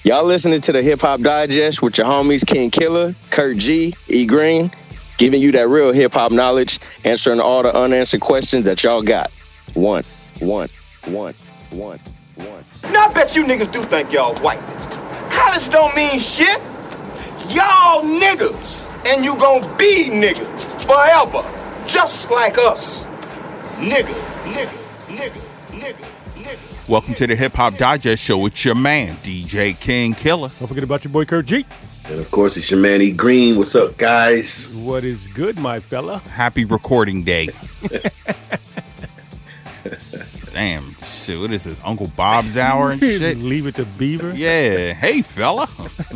Y'all listening to the Hip Hop Digest with your homies King Killer, Kurt G, E Green, giving you that real hip hop knowledge, answering all the unanswered questions that y'all got. One. Now I bet you niggas do think y'all white. College don't mean shit. Y'all niggas, and you gon' be niggas forever, just like us. Niggas. Welcome to the Hip Hop Digest Show with your man, DJ King Killer. Don't forget about your boy Kurt G. And of course, it's your man E Green. What's up, guys? What is good, my fella? Happy recording day. Damn, shit, what is this, Uncle Bob's hour and shit? Leave it to Beaver. Yeah, hey, fella.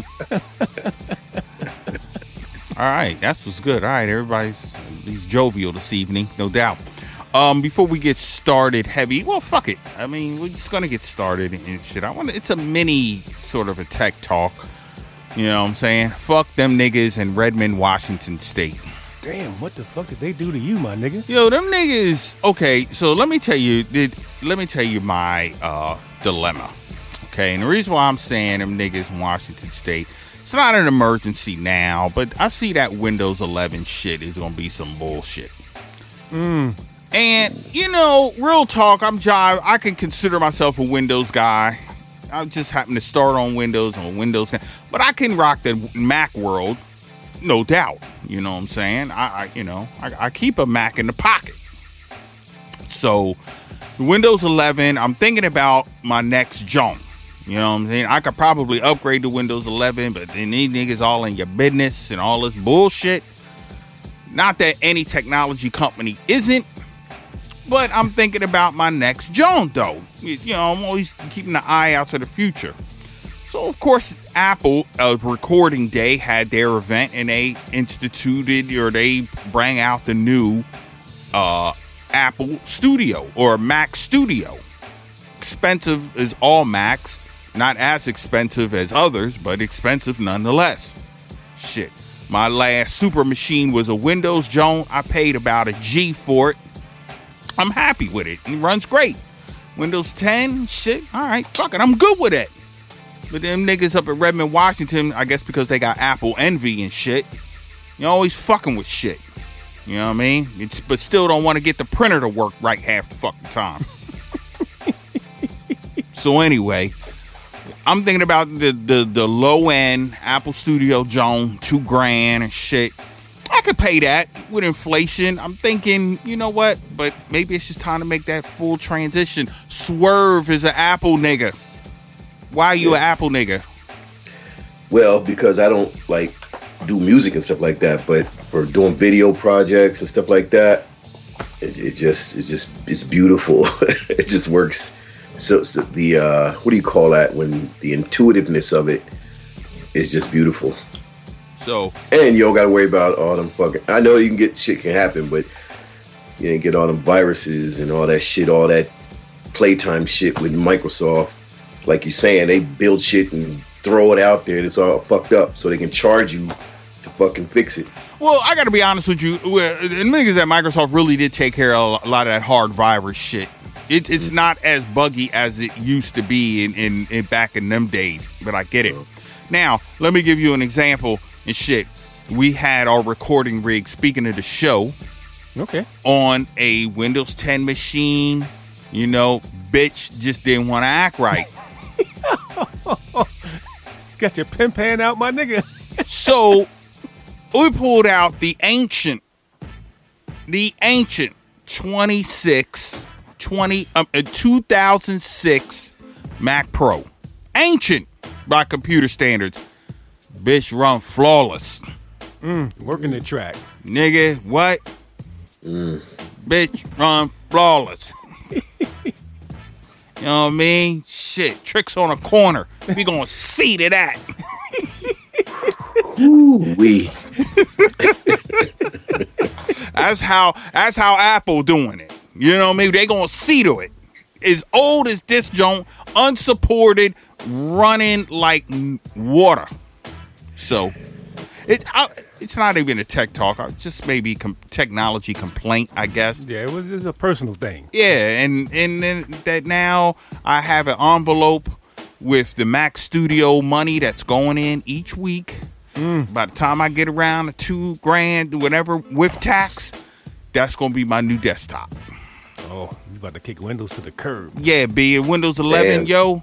All right, that's what's good. All right, everybody's at least jovial this evening, no doubt. Before we get started heavy, well, fuck it. I mean, we're just gonna get started and shit. It's a mini sort of a tech talk. You know what I'm saying? Fuck them niggas in Redmond, Washington State. Damn, what the fuck did they do to you, my nigga? Yo, them niggas. Okay, so let me tell you my dilemma. Okay, and the reason why I'm saying them niggas in Washington State, it's not an emergency now, but I see that Windows 11 shit is gonna be some bullshit. And, you know, real talk, I can consider myself a Windows guy. I just happen to start on Windows. I'm a Windows guy. But I can rock the Mac world, no doubt. You know what I'm saying? I keep a Mac in the pocket. So, Windows 11, I'm thinking about my next jump. You know what I'm saying? I could probably upgrade to Windows 11, but then these niggas all in your business and all this bullshit. Not that any technology company isn't. But I'm thinking about my next Joan, though. You know, I'm always keeping an eye out to the future. So, of course, Apple, Recording Day, had their event, and they they bring out the new Apple Studio, or Mac Studio. Expensive as all Macs. Not as expensive as others, but expensive nonetheless. Shit. My last super machine was a Windows Joan. I paid about $1 for it. I'm happy with it. It runs great. Windows 10, shit, all right, fuck it, I'm good with it. But them niggas up at Redmond, Washington, I guess because they got Apple envy and shit, you're always fucking with shit. You know what I mean? But still don't want to get the printer to work right half the fucking time. So anyway, I'm thinking about the low end Apple Studio Joan, $2,000 and shit. I could pay that with inflation. I'm thinking, you know what? But maybe it's just time to make that full transition. Swerve is an Apple nigga. Why are you an Apple nigga? Well, because I don't do music and stuff like that, but for doing video projects and stuff like that, it's beautiful. It just works. So the what do you call that? When the intuitiveness of it is just beautiful. So, and you don't got to worry about all them fucking. I know you can get shit can happen, but you didn't get all them viruses and all that shit, all that playtime shit with Microsoft. Like you're saying, they build shit and throw it out there, and it's all fucked up, so they can charge you to fucking fix it. Well, I got to be honest with you. The niggas at Microsoft really did take care of a lot of that hard virus shit. It's not as buggy as it used to be in back in them days, but I get it. Now, let me give you an example. And shit, we had our recording rig, speaking of the show, on a Windows 10 machine. You know, bitch just didn't want to act right. Got your pen pan out, my nigga. So, we pulled out the ancient 2006 Mac Pro. Ancient by computer standards. Bitch run flawless. Working the track. Nigga, what? Bitch run flawless. You know what I mean? Shit, tricks on a corner. We gonna see to that. Ooh-wee. That's how Apple doing it. You know what I mean? They gonna see to it. As old as this joint, unsupported, running like water. So, it's not even a tech talk. Just maybe technology complaint, I guess. Yeah, it was a personal thing. Yeah, and then that now I have an envelope with the Mac Studio money that's going in each week. By the time I get around to $2,000, whatever, with tax, that's going to be my new desktop. Oh, you about to kick Windows to the curb. Yeah, B. Windows 11, yo.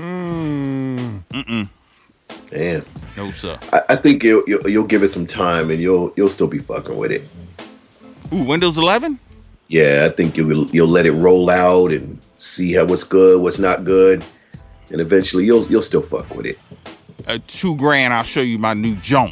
Damn. No, sir. I think you'll give it some time and you'll still be fucking with it. Ooh, Windows 11? Yeah, I think you'll let it roll out and see what's good, what's not good, and eventually you'll still fuck with it. $2,000, I'll show you my new jump.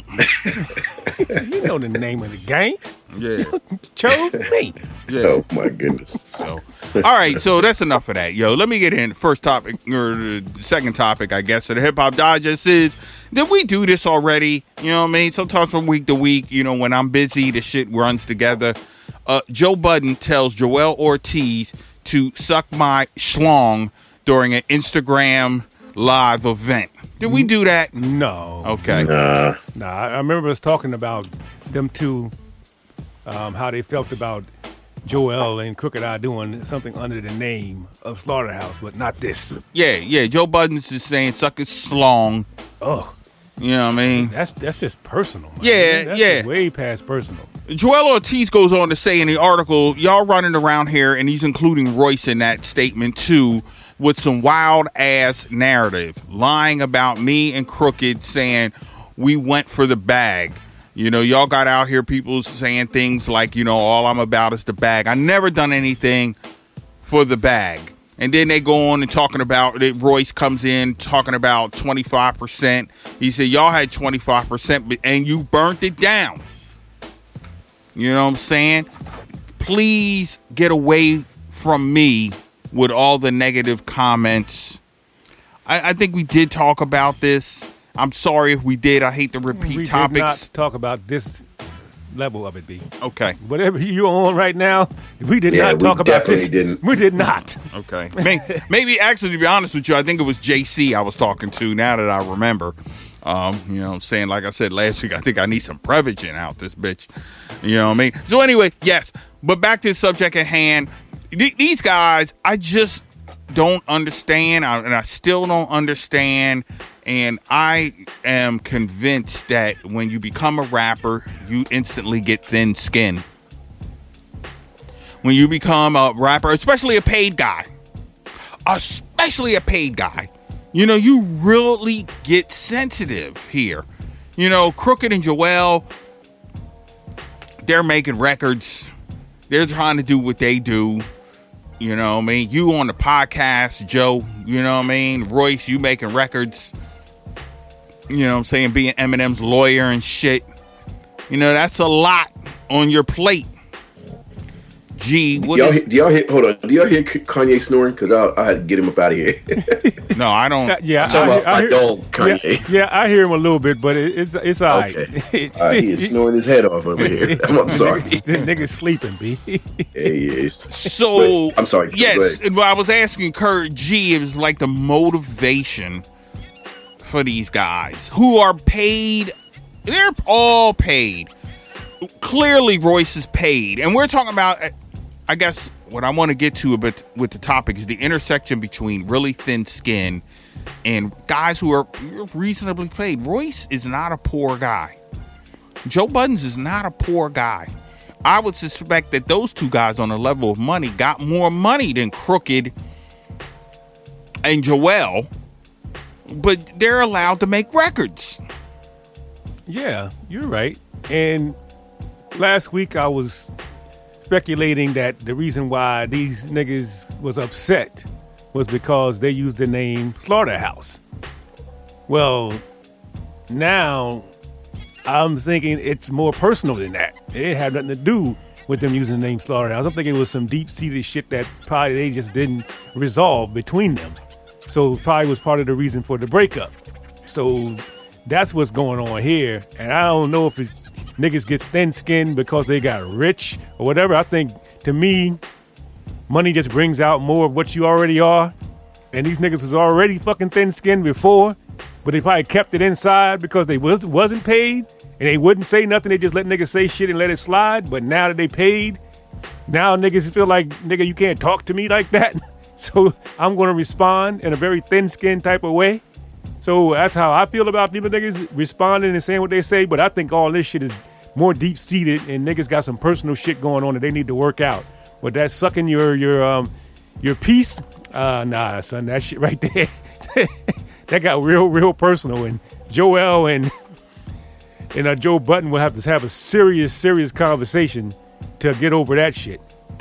You know the name of the game. Yeah. Chose me. Yeah. Oh my goodness. So, all right, so that's enough of that. Yo, let me get in the first topic, or the second topic, I guess, of the Hip Hop Digest is, did we do this already? You know what I mean? Sometimes from week to week, you know, when I'm busy, the shit runs together. Joe Budden tells Joel Ortiz to suck my schlong during an Instagram live event. Did we do that? No. Okay. Nah. I remember us talking about them two, how they felt about Joel and Crooked I doing something under the name of Slaughterhouse, but not this. Yeah. Joe Budden's just saying suck his schlong. Oh, You know what I mean? that's just personal. Man. Yeah, That's yeah. just way past personal. Joel Ortiz goes on to say in the article, y'all running around here, and he's including Royce in that statement too, with some wild ass narrative, lying about me and Crooked, saying we went for the bag. You know, y'all got out here people saying things like, you know, all I'm about is the bag. I never done anything for the bag. And then they go on and talking about it. Royce comes in talking about 25%. He said, y'all had 25%, and you burnt it down. You know what I'm saying? Please get away from me with all the negative comments. I think we did talk about this. I'm sorry if we did. I hate to repeat topics. We did not talk about this level of it, B. Okay. Whatever you're on right now, we did Yeah, not we talk about this. definitely didn't. We did not. Okay. Maybe actually, to be honest with you, I think it was JC I was talking to, now that I remember. You know what I'm saying? Like I said last week, I think I need some Prevagen out this bitch. You know what I mean? So anyway, yes. But back to the subject at hand. These guys, I just don't understand. And I still don't understand. And I am convinced that when you become a rapper, you instantly get thin skin. When you become a rapper, especially a paid guy, you know, you really get sensitive here. You know, Crooked and Joel, they're making records. They're trying to do what they do. You know what I mean? You on the podcast, Joe, you know what I mean? Royce, you making records. You know what I'm saying? Being Eminem's lawyer and shit. You know, that's a lot on your plate. Gee, Do y'all hear Kanye snoring? Because I had to get him up out of here. No, I don't. Yeah, I'm talking about my dog, Kanye. Yeah, I hear him a little bit, but it's all right. Okay. He is snoring his head off over here. I'm sorry. This nigga's sleeping, B. Yeah, he is. So, I'm sorry. Yes, and I was asking Kurt G, it was like the motivation for these guys who are paid. They're all paid. Clearly, Royce is paid. And we're talking about, I guess, what I want to get to a bit with the topic is the intersection between really thin skin and guys who are reasonably paid. Royce is not a poor guy. Joe Budden is not a poor guy. I would suspect that those two guys on the level of money got more money than Crooked and Joel, but they're allowed to make records. Yeah, you're right. And last week I was speculating that the reason why these niggas was upset was because they used the name Slaughterhouse. Well, now I'm thinking it's more personal than that. It didn't have nothing to do with them using the name Slaughterhouse. I'm thinking it was some deep-seated shit that probably they just didn't resolve between them. So probably was part of the reason for the breakup. So that's what's going on here. And I don't know if it's niggas get thin-skinned because they got rich or whatever. I think, to me, money just brings out more of what you already are. And these niggas was already fucking thin-skinned before, but they probably kept it inside because they wasn't paid. And they wouldn't say nothing. They just let niggas say shit and let it slide. But now that they paid, now niggas feel like, nigga, you can't talk to me like that. So I'm going to respond in a very thin-skinned type of way. So that's how I feel about these niggas responding and saying what they say. But I think all this shit is more deep-seated, and niggas got some personal shit going on that they need to work out. But that sucking your piece, nah, son, that shit right there, that got real personal. And Joel and Joe Budden will have to have a serious conversation to get over that shit.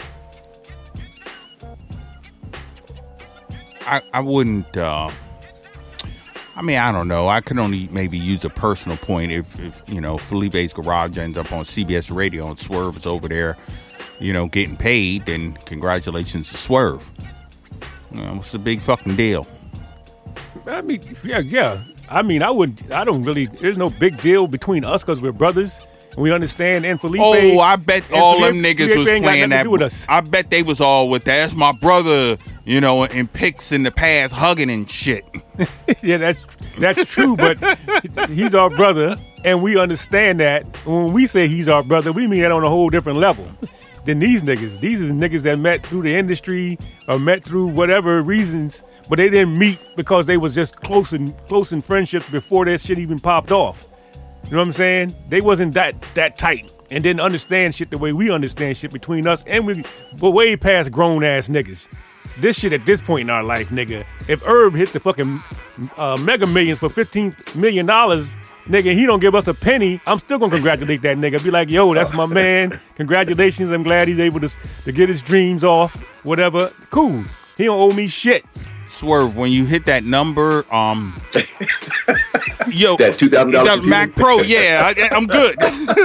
I wouldn't. I mean, I don't know. I could only maybe use a personal point if Felipe's Garage ends up on CBS Radio and Swerve is over there, getting paid. Then congratulations to Swerve. What's the big fucking deal? I mean, yeah. I mean, there's no big deal between us because we're brothers. We understand, and Felipe. Oh, I bet all them niggas was playing that. With us. I bet they was all with that. That's my brother, in pics in the past, hugging and shit. Yeah, that's true, but he's our brother, and we understand that. When we say he's our brother, we mean that on a whole different level than these niggas. These are niggas that met through the industry or met through whatever reasons, but they didn't meet because they was just close in friendships before that shit even popped off. You know what I'm saying? They wasn't that tight and didn't understand shit the way we understand shit between us, and we're way past grown ass niggas. This shit at this point in our life, nigga. If Herb hit the fucking Mega Millions for $15 million, nigga, he don't give us a penny, I'm still gonna congratulate that nigga. Be like, yo, that's my man. Congratulations. I'm glad he's able to get his dreams off. Whatever. Cool. He don't owe me shit. Swerve, when you hit that number, yo, that $2,000 Mac Pro, yeah, I'm good.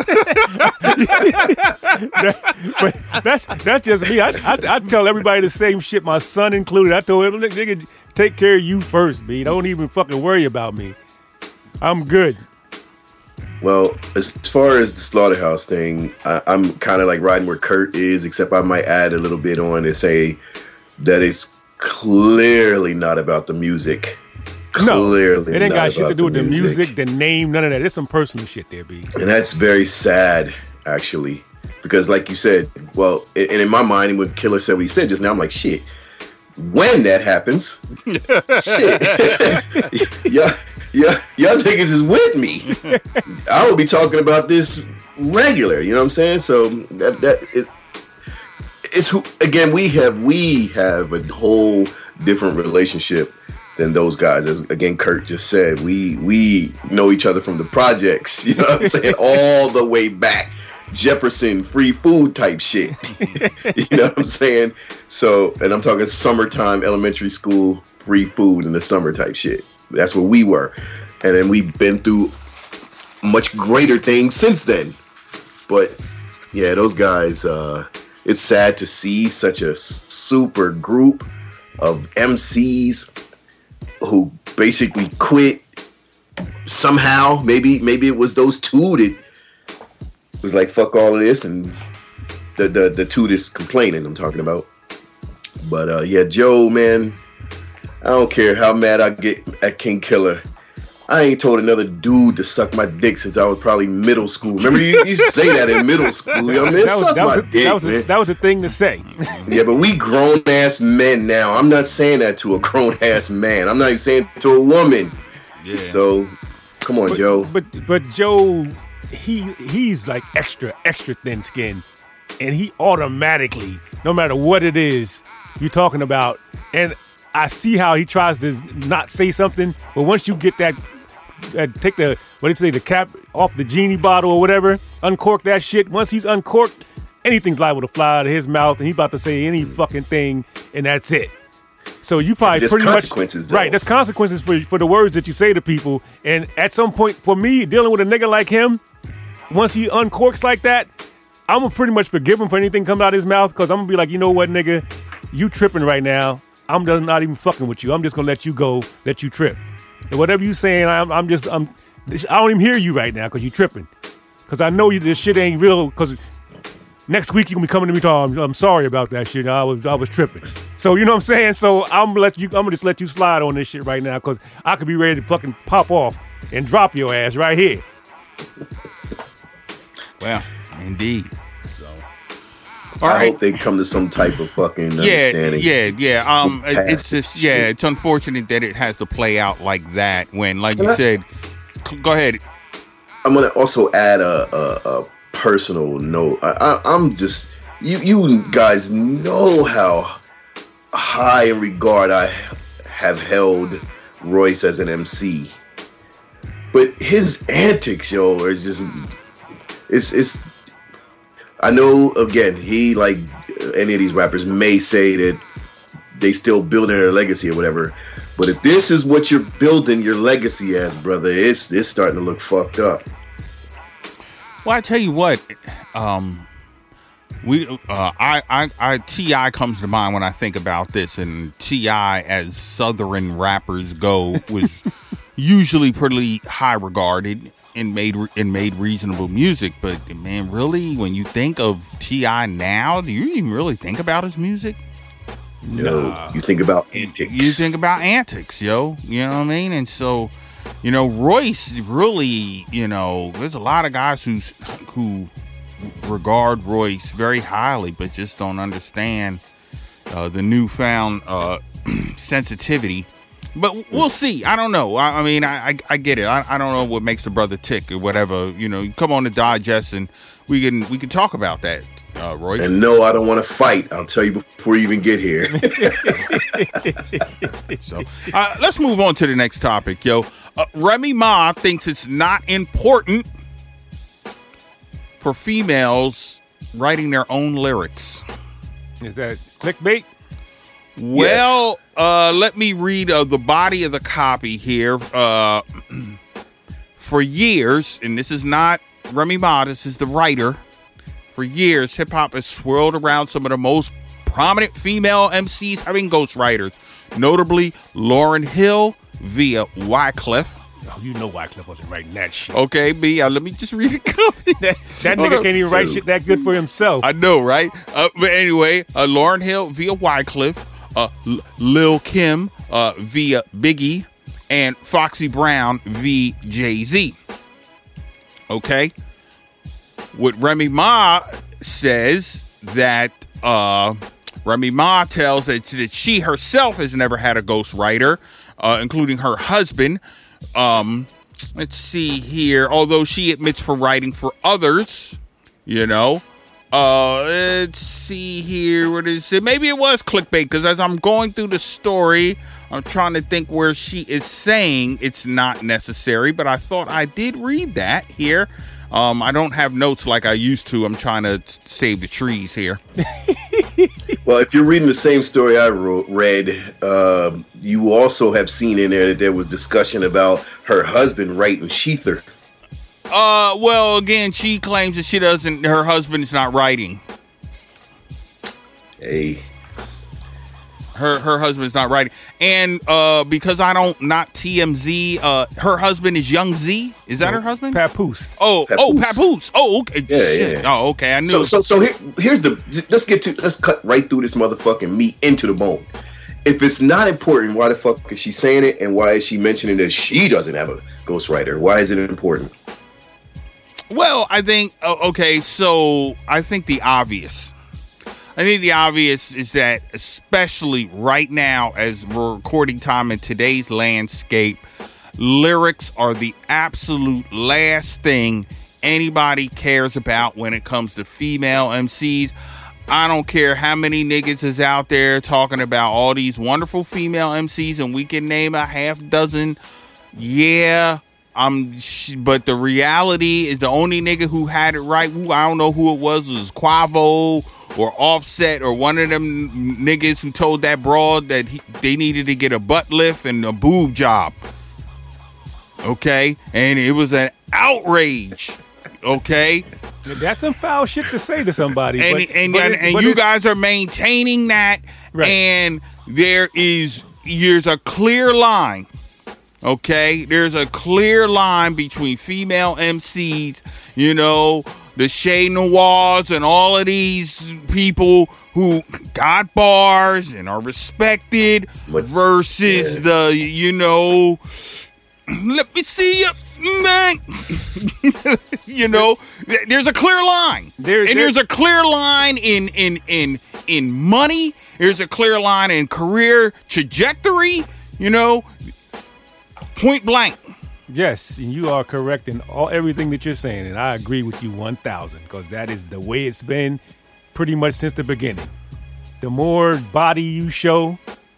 But that's just me. I tell everybody the same shit, my son included. I told him, nigga, take care of you first, B. Don't even fucking worry about me. I'm good. Well, as far as the Slaughterhouse thing, I'm kind of like riding where Kurt is, except I might add a little bit on to say that it's clearly not about the music. Clearly, it ain't got shit to do with the music, the name, none of that. There's some personal shit there, B. And that's very sad, actually, because like you said, well, and in my mind, when Killer said what he said just now, I'm like, shit. When that happens, shit, y'all niggas is with me. I will be talking about this regular. You know what I'm saying? So that is. It's who again. We have a whole different relationship than those guys. As again, Kurt just said, we know each other from the projects. You know what I'm saying? All the way back, Jefferson free food type shit. You know what I'm saying? So, and I'm talking summertime elementary school free food in the summer type shit. That's where we were, and then we've been through much greater things since then. But yeah, those guys. It's sad to see such a super group of MCs who basically quit somehow. Maybe it was those two that was like, fuck all of this, and the two that's complaining I'm talking about. But yeah, Joe, man, I don't care how mad I get at King Killer. I ain't told another dude to suck my dick since I was probably middle school. Remember, you used to say that in middle school. You know, man, suck my dick, man. That was the thing to say. Yeah, but we grown-ass men now. I'm not saying that to a grown-ass man. I'm not even saying it to a woman. Yeah. So, come on, Joe. But Joe, he's like extra thin skin. And he automatically, no matter what it is you're talking about, and I see how he tries to not say something, but once you get that, take the cap off the genie bottle or whatever, uncork that shit. Once he's uncorked, anything's liable to fly out of his mouth, and he's about to say any fucking thing, and that's it. So you probably pretty much right. There's consequences for the words that you say to people, and at some point, for me, dealing with a nigga like him, once he uncorks like that, I'm gonna pretty much forgive him for anything coming out of his mouth, because I'm gonna be like, you know what, nigga, you tripping right now. I'm just not even fucking with you. I'm just gonna let you go, let you trip. And whatever you saying, I don't even hear you right now because you tripping. Because I know this shit ain't real. Because next week you gonna be coming to me talking, I'm sorry about that shit. I was tripping. So you know what I'm saying. So I'm gonna just let you slide on this shit right now because I could be ready to fucking pop off and drop your ass right here. Well, indeed. So I hope they come to some type of fucking understanding. Yeah. It's just, it's unfortunate that it has to play out like that when, like you said, go ahead. I'm going to also add a personal note. I'm just, you guys know how high in regard I have held Royce as an MC. But his antics, yo, is just, it's I know, again, he, like any of these rappers, may say that they still building their legacy or whatever. But if this is what you're building your legacy as, brother, it's starting to look fucked up. Well, I tell you what, T.I. comes to mind when I think about this, and T.I., as Southern rappers go, was usually pretty high regarded and made reasonable music. But man, really, when you think of T.I. now, do you even really think about his music? No, you think about antics. You think about antics, yo. You know what I mean? And so, you know, Royce really, you know, there's a lot of guys who regard Royce very highly, but just don't understand the newfound sensitivity. But we'll see. I don't know. I mean, I get it. I don't know what makes the brother tick or whatever. You know, you come on the Digest and we can talk about that, Royce. And no, I don't want to fight. I'll tell you before you even get here. So let's move on to the next topic, yo. Remy Ma thinks it's not important for females writing their own lyrics. Is that clickbait? Well, let me read the body of the copy here. For years, and this is not Remy Ma, this is the writer. For years, hip-hop has swirled around some of the most prominent female MCs having ghostwriters, notably Lauryn Hill via Wyclef. Oh, you know Wyclef wasn't writing that shit. Okay, B, let me just read it. that nigga can't even write shit that good for himself. I know, right? But anyway, Lauryn Hill via Wyclef, Lil Kim via Biggie, and Foxy Brown via Jay-Z. Okay? What Remy Ma says that Remy Ma tells that she herself has never had a ghostwriter, including her husband. Let's see here. Although she admits for writing for others, you know. Let's see here. What is it? Maybe it was clickbait, because as I'm going through the story, I'm trying to think where she is saying it's not necessary, but I thought I did read that here. I don't have notes like I used to. I'm trying to save the trees here. Well, if you're reading the same story I read, you also have seen in there that there was discussion about her husband writing Sheether. Well, again, she claims that her husband's not writing. Hey. Her husband's not writing. And because not TMZ, her husband is Young Z. Is that her husband? Papoose. Papoose. Oh, okay. Yeah. Oh, okay. I knew. So here's let's cut right through this motherfucking meat into the bone. If it's not important, why the fuck is she saying it? And why is she mentioning that she doesn't have a ghostwriter? Why is it important? Well, I think, so I think the obvious is that, especially right now, as we're recording time in today's landscape, lyrics are the absolute last thing anybody cares about when it comes to female MCs. I don't care how many niggas is out there talking about all these wonderful female MCs, and we can name a half dozen. Yeah. But the reality is the only nigga who had it right, I don't know who it was Quavo or Offset or one of them niggas who told that broad that they needed to get a butt lift and a boob job. Okay? And it was an outrage. Okay? That's some foul shit to say to somebody. And you guys are maintaining that, right. And there's a clear line. Okay, there's a clear line between female MCs, you know, the Shay Noirs and all of these people who got bars and are respected versus the, you know, let me see you. You know, there's a clear line. There's a clear line in money. There's a clear line in career trajectory. You know, point blank. Yes, and you are correct in everything that you're saying, and I agree with you 1,000, because that is the way it's been pretty much since the beginning. The more body you show,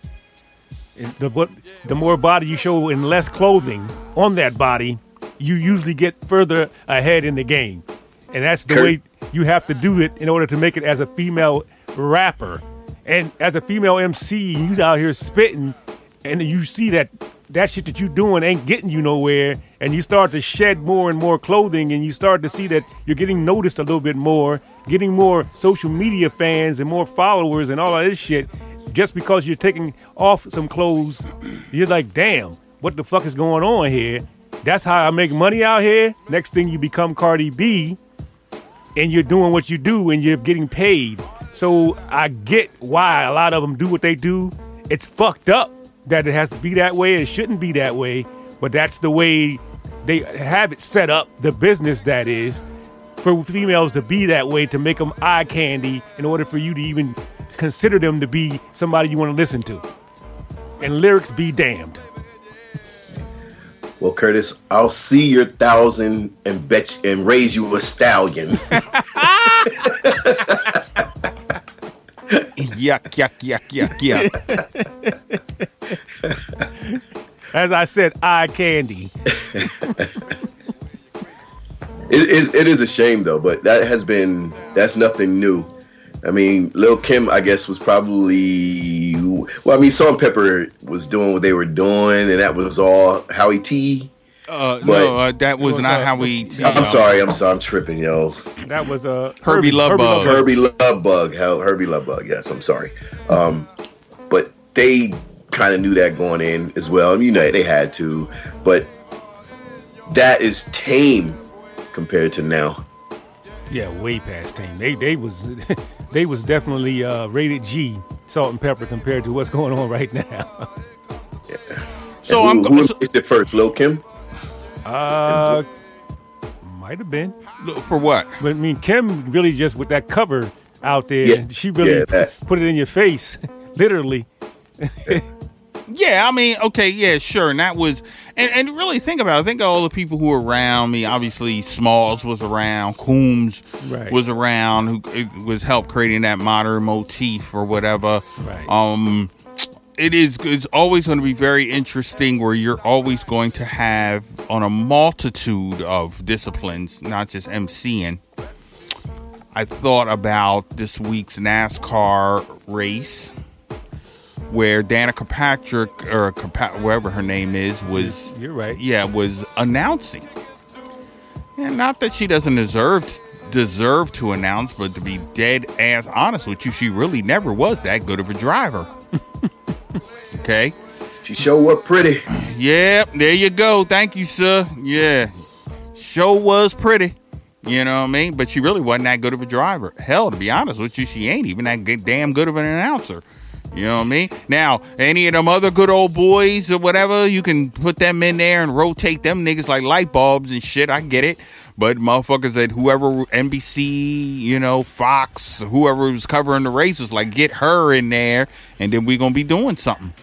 the more body you show and less clothing on that body, you usually get further ahead in the game. And that's the way you have to do it in order to make it as a female rapper. And as a female MC, you out here spitting, and you see that shit that you doing ain't getting you nowhere, and you start to shed more and more clothing, and you start to see that you're getting noticed a little bit more, getting more social media fans and more followers and all of this shit, just because you're taking off some clothes. You're like, damn, what the fuck is going on here? That's how I make money out here. Next thing, you become Cardi B, and you're doing what you do, and you're getting paid. So I get why a lot of them do what they do. It's fucked up that it has to be that way. It shouldn't be that way, but that's the way they have it set up, the business that is, for females to be that way, to make them eye candy in order for you to even consider them to be somebody you want to listen to. And lyrics be damned. Well, Curtis, I'll see your 1,000 and raise you a stallion. Yuck. As I said, eye candy. It is a shame, though, but that's nothing new. I mean, Lil' Kim, I guess, was probably, Salt and Pepper was doing what they were doing, and that was all Howie T. That was not Howie T. I'm sorry, I'm tripping, yo. That was Herbie Love Bug. Herbie Love Bug, yes, I'm sorry. But they kind of knew that going in as well. I mean, they had to, but that is tame compared to now. Yeah, way past tame. They was definitely rated G, Salt and Pepper, compared to what's going on right now. Yeah. So who released it first, Lil' Kim? Might have been. For what? But I mean, Kim really just with that cover out there, she really put it in your face, literally. Yeah, I mean, okay, yeah, sure. And that was, and really think about it. Think of all the people who were around me. Obviously, Smalls was around, Coombs was around, who was helped creating that modern motif or whatever. Right. It's always going to be very interesting, where you're always going to have, on a multitude of disciplines, not just MCing. I thought about this week's NASCAR race, where Danica Patrick, or whatever her name is, was You're right. Yeah, was announcing. And not that she doesn't deserve to announce, but to be dead ass honest with you, she really never was that good of a driver. Okay? She show up pretty. Yep, there you go. Thank you, sir. Yeah. Show was pretty. You know what I mean? But she really wasn't that good of a driver. Hell, to be honest with you, she ain't even that damn good of an announcer. You know what I mean? Now, any of them other good old boys or whatever, you can put them in there and rotate them niggas like light bulbs and shit. I get it. But motherfuckers at whoever, NBC, Fox, whoever was covering the race was like, get her in there, and then we going to be doing something.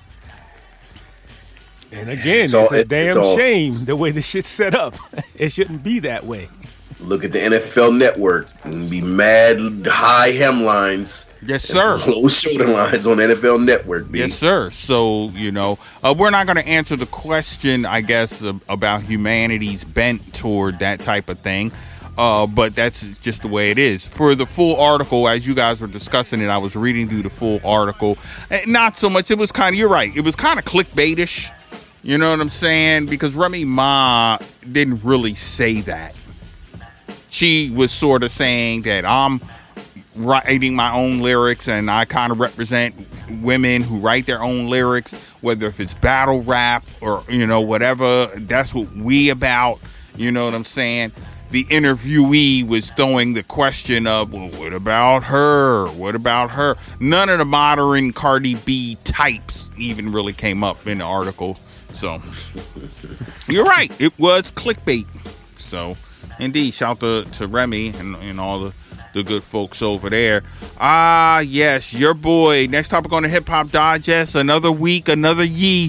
And again, it's a damn shame the way the shit's set up. It shouldn't be that way. Look at the NFL Network and be mad high hemlines. Yes, sir. Low shoulder lines on NFL Network. B. Yes, sir. So, we're not going to answer the question, I guess, about humanity's bent toward that type of thing. But that's just the way it is. For the full article, as you guys were discussing it, I was reading through the full article. Not so much. It was kind of, you're right. It was kind of clickbaitish. You know what I'm saying? Because Remy Ma didn't really say that. She was sort of saying that I'm writing my own lyrics, and I kind of represent women who write their own lyrics, whether if it's battle rap or, whatever. That's what we about. You know what I'm saying? The interviewee was throwing the question of, well, what about her? What about her? None of the modern Cardi B types even really came up in the article. So you're right. It was clickbait. So indeed, shout out to Remy and all the good folks over there. Yes, your boy. Next topic on the Hip Hop Digest. Another week, another Yee.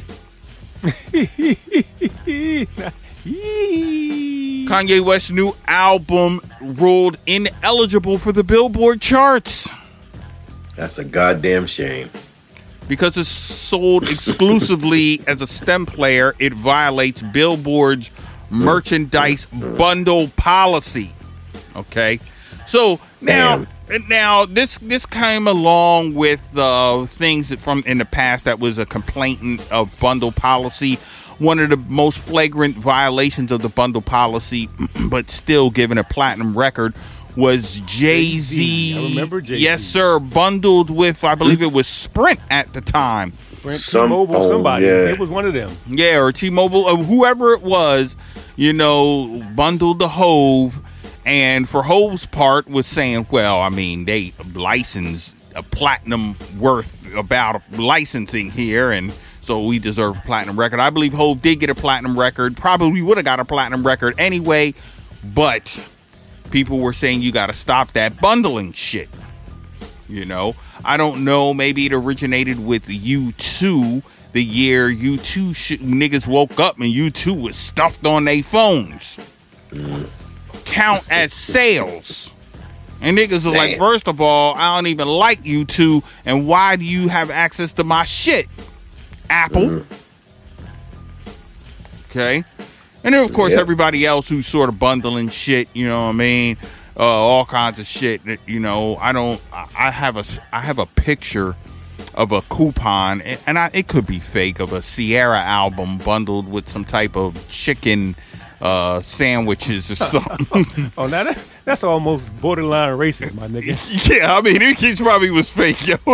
Kanye West's new album ruled ineligible for the Billboard charts. That's a goddamn shame. Because it's sold exclusively as a STEM player, it violates Billboard's merchandise bundle policy. Okay, so now this came along with things from in the past that was a complaint of bundle policy. One of the most flagrant violations of the bundle policy, but still given a platinum record, was Jay-Z. I remember Jay-Z. Yes, sir. Bundled with, I believe it was Sprint at the time. Sprint, T-Mobile, somebody. Yeah. It was one of them. Yeah, or T-Mobile, or whoever it was, bundled the Hove. And for Hove's part was saying, well, I mean, they licensed a platinum worth about licensing here, and so we deserve a platinum record. I believe Hove did get a platinum record. Probably would have got a platinum record anyway, but people were saying you got to stop that bundling shit. I don't know. Maybe it originated with U2, the year U2 niggas woke up and U2 was stuffed on their phones. Count as sales. And niggas are like, first of all, I don't even like U2, and why do you have access to my shit, Apple? Okay. And then, of course, everybody else who's sort of bundling shit, you know what I mean? All kinds of shit that, I have a picture of a coupon, and it could be fake, of a Sierra album bundled with some type of chicken sandwiches or something. Oh, now that's almost borderline racist, my nigga. Yeah, I mean, it probably was fake, yo.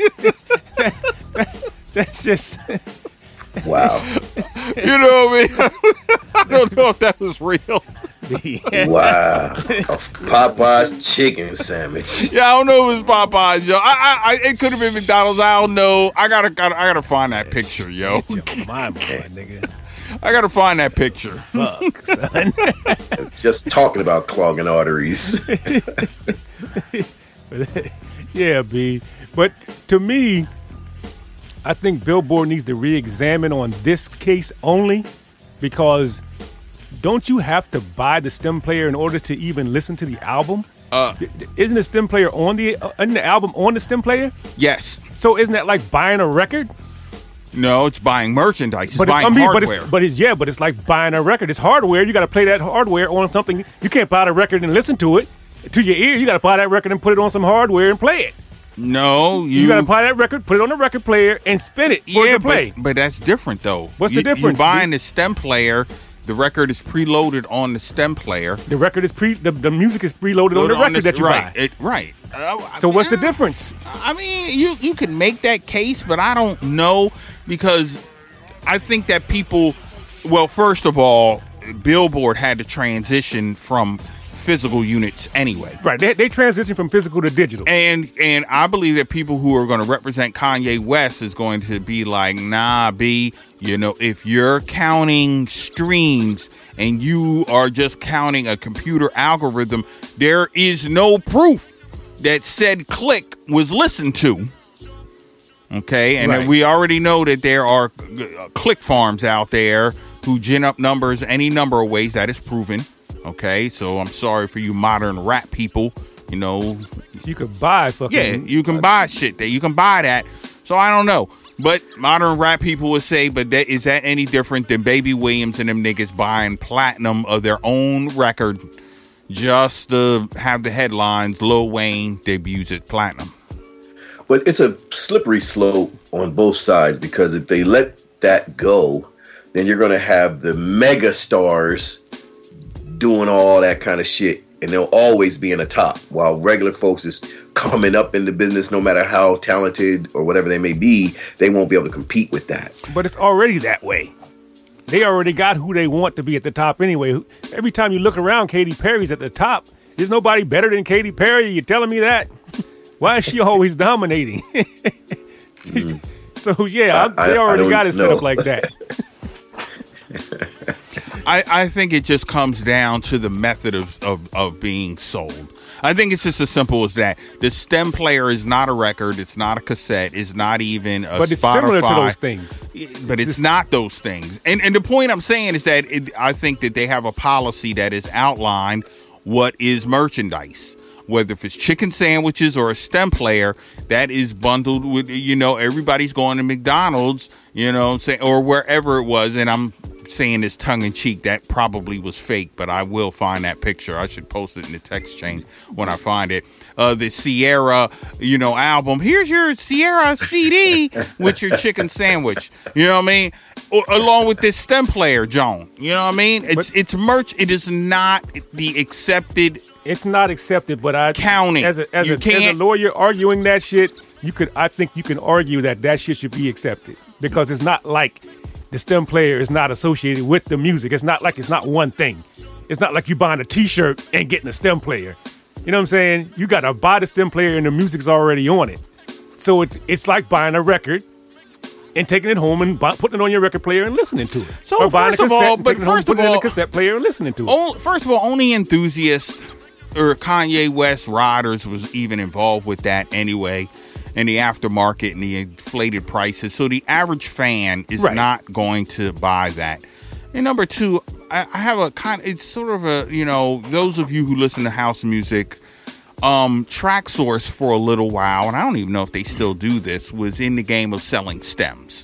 That's just... Wow. You know what I mean? I don't know if that was real. Wow. A Popeye's chicken sandwich. Yeah, I don't know if it's Popeyes, yo. It could have been McDonald's. I don't know. I gotta find that picture, yo. Get your mind, nigga. I gotta find that picture. Fuck, son. Just talking about clogging arteries. Yeah, B. But to me, I think Billboard needs to re-examine on this case only, because don't you have to buy the stem player in order to even listen to the album? Isn't the stem player on the album on the stem player? Yes. So isn't that like buying a record? No, it's buying merchandise. It's buying hardware. But it's like buying a record. It's hardware. You got to play that hardware on something. You can't buy the record and listen to it to your ear. You got to buy that record and put it on some hardware and play it. No, you got to buy that record, put it on the record player, and spin it for it to play. But that's different, though. What's the difference? You're buying the stem player. The record is preloaded on the stem player. The record is the music is preloaded on the record that you buy. Right. So what's the difference? I mean, you can make that case, but I don't know, because I think that people, well, first of all, Billboard had to transition from physical units anyway. Right. They transition from physical to digital. And I believe that people who are going to represent Kanye West is going to be like, nah, B, if you're counting streams and you are just counting a computer algorithm, there is no proof that said click was listened to. Okay. And right. We already know that there are click farms out there who gin up numbers any number of ways. That is proven. Okay, so I'm sorry for you modern rap people, You could buy fucking... Yeah, you can buy shit that. You can buy that. So I don't know. But modern rap people would say, but is that any different than Baby Williams and them niggas buying platinum of their own record just to have the headlines, Lil Wayne debuts at platinum? But it's a slippery slope on both sides, because if they let that go, then you're going to have the mega stars doing all that kind of shit, and they'll always be in the top, while regular folks is coming up in the business. No matter how talented or whatever they may be, they won't be able to compete with that. But it's already that way. They already got who they want to be at the top anyway. Every time you look around, Katy Perry's at the top. There's nobody better than Katy Perry. You telling me that? Why is she always dominating? So yeah, they already got it set up like that. I think it just comes down to the method of being sold. I think it's just as simple as that. The stem player is not a record. It's not a cassette. It's not even a Spotify. But it's similar to those things. But it's not those things. And the point I'm saying is that I think that they have a policy that is outlined what is merchandise. Whether if it's chicken sandwiches or a stem player, that is bundled with, everybody's going to McDonald's, or wherever it was. And I'm saying this tongue in cheek, that probably was fake, but I will find that picture. I should post it in the text chain when I find it. The Sierra, album. Here's your Sierra CD with your chicken sandwich. You know what I mean? Along with this stem player, Joan. You know what I mean? It's merch. It is not the accepted. It's not accepted, but counting. As a lawyer arguing that shit, I think you can argue that shit should be accepted because it's not like the stem player is not associated with the music. It's not like it's not one thing. It's not like you buying a T-shirt and getting a stem player. You know what I'm saying? You got to buy the stem player and the music's already on it. So it's like buying a record and taking it home and putting it on your record player and listening to it. So or buying putting it in a cassette player and listening to it. First of all, only enthusiasts or Kanye West riders was even involved with that anyway. And the aftermarket and the inflated prices. So the average fan is not going to buy that. And number two, I have it's sort of those of you who listen to house music, TrackSource for a little while, and I don't even know if they still do this, was in the game of selling stems.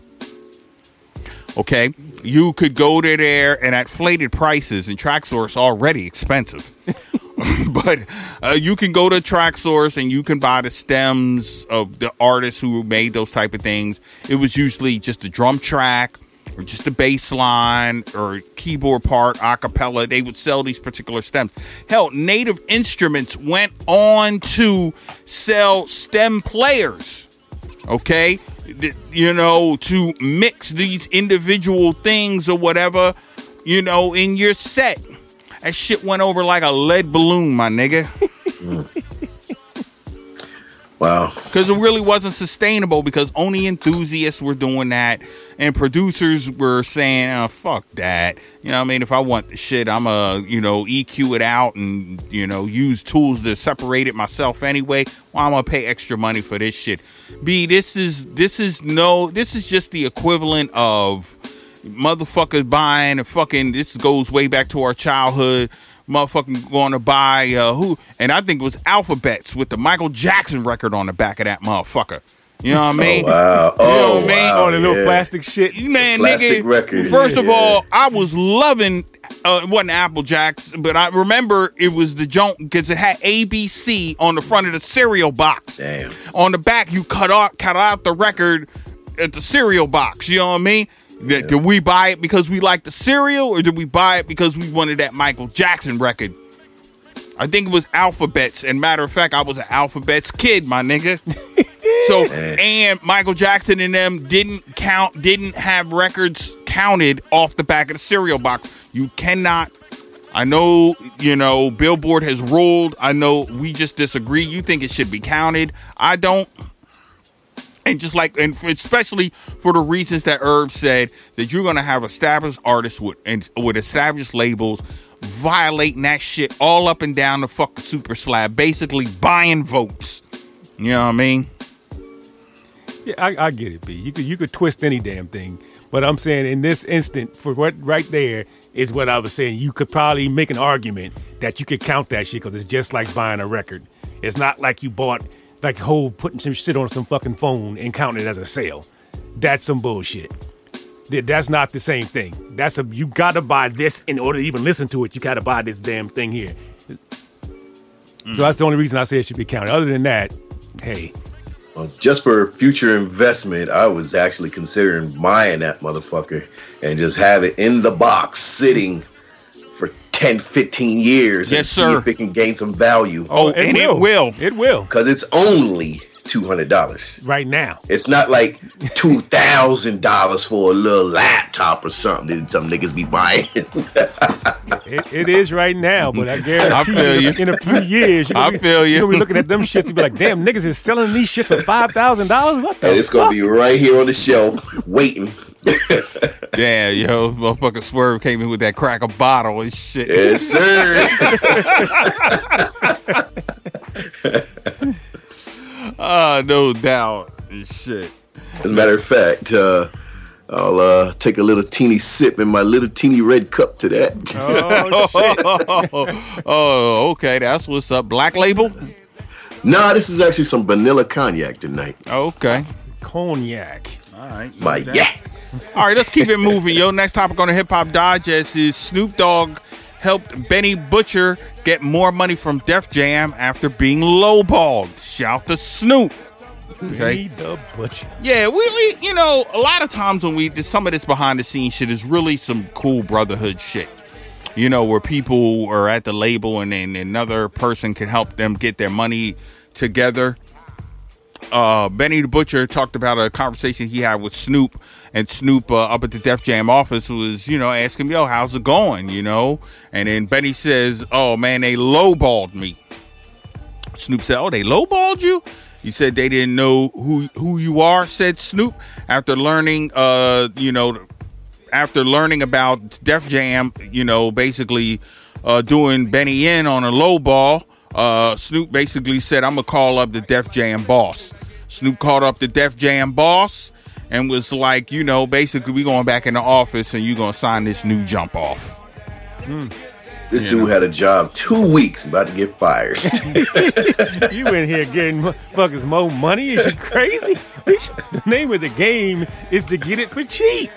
Okay? You could go to there and at inflated prices, and TrackSource already expensive. But you can go to TrackSource and you can buy the stems of the artists who made those type of things. It was usually just a drum track or just a bass line or keyboard part, a cappella. They would sell these particular stems. Hell, Native Instruments went on to sell stem players, okay? To mix these individual things or whatever, in your set. That shit went over like a lead balloon, my nigga. Wow. Because it really wasn't sustainable because only enthusiasts were doing that. And producers were saying, oh, fuck that. You know what I mean? If I want the shit, I'm EQ it out and, use tools to separate it myself anyway. Well, I'm going to pay extra money for this shit. This is just the equivalent of motherfuckers buying this goes way back to our childhood. Motherfucking going to buy and I think it was Alphabets with the Michael Jackson record on the back of that motherfucker. You know what I mean? Oh, wow. You know what I mean? On the little plastic shit. Man, plastic nigga. Record. First of all, I was loving it wasn't Apple Jacks, but I remember it was the joint because it had ABC on the front of the cereal box. Damn. On the back, you cut out the record at the cereal box. You know what I mean? Yeah. Did we buy it because we liked the cereal, or did we buy it because we wanted that Michael Jackson record? I think it was Alphabets. And matter of fact, I was an Alphabets kid, my nigga. So, and Michael Jackson and them didn't have records counted off the back of the cereal box. You cannot. I know, Billboard has ruled. I know we just disagree. You think it should be counted. I don't. And especially for the reasons that Herb said, that you're going to have established artists with established labels violating that shit all up and down the fucking super slab, basically buying votes. You know what I mean? Yeah, I get it, B. You could twist any damn thing. But I'm saying in this instant, for what right there is what I was saying, you could probably make an argument that you could count that shit because it's just like buying a record. It's not like you bought... like putting some shit on some fucking phone and counting it as a sale. That's some bullshit. That's not the same thing. You gotta buy this in order to even listen to it. You gotta buy this damn thing here. So that's the only reason I say it should be counted. Other than that, hey. Well, just for future investment, I was actually considering buying that motherfucker and just have it in the box sitting for 10, 15 years. Yes, and sir. See if it can gain some value. Oh, and it will. It will. Because it's only $200 right now. It's not like $2,000 for a little laptop or something that some niggas be buying. it is right now, but I guarantee I feel you. In a few years, you're I feel you. You'll be looking at them shits and be like, damn, niggas is selling these shits for $5,000? What the And it's going to be right here on the shelf waiting. Yeah, yo, motherfucker Swerve came in with that cracker bottle and shit. Yes, sir. No doubt. And shit. As a matter of fact, I'll take a little teeny sip in my little teeny red cup to that. Oh, shit. Oh, okay. That's what's up. Black Label? Nah, this is actually some vanilla cognac tonight. Okay. Cognac. All right. My yak. All right, let's keep it moving, yo. Next topic on the Hip Hop Digest is Snoop Dogg helped Benny Butcher get more money from Def Jam after being lowballed. Shout to Snoop. Okay. Benny the Butcher. Yeah, we you know, a lot of times when we some of this behind the scenes shit is really some cool brotherhood shit. You know, where people are at the label and then another person can help them get their money together. Benny the Butcher talked about a conversation he had with Snoop, and Snoop up at the Def Jam office was, you know, asking him, yo, how's it going, you know? And then Benny says, oh, man, they lowballed me. Snoop said, oh, they lowballed you? He said they didn't know who you are, said Snoop, after learning, after learning about Def Jam, you know, basically doing Benny in on a lowball. Snoop basically said, I'm going to call up the Def Jam boss. Snoop called up the Def Jam boss and was like, you know, basically we going back in the office and you going to sign this new jump off. This dude had a job 2 weeks, about to get fired. You in here getting motherfuckers more money? Is you crazy? The name of the game is to get it for cheap.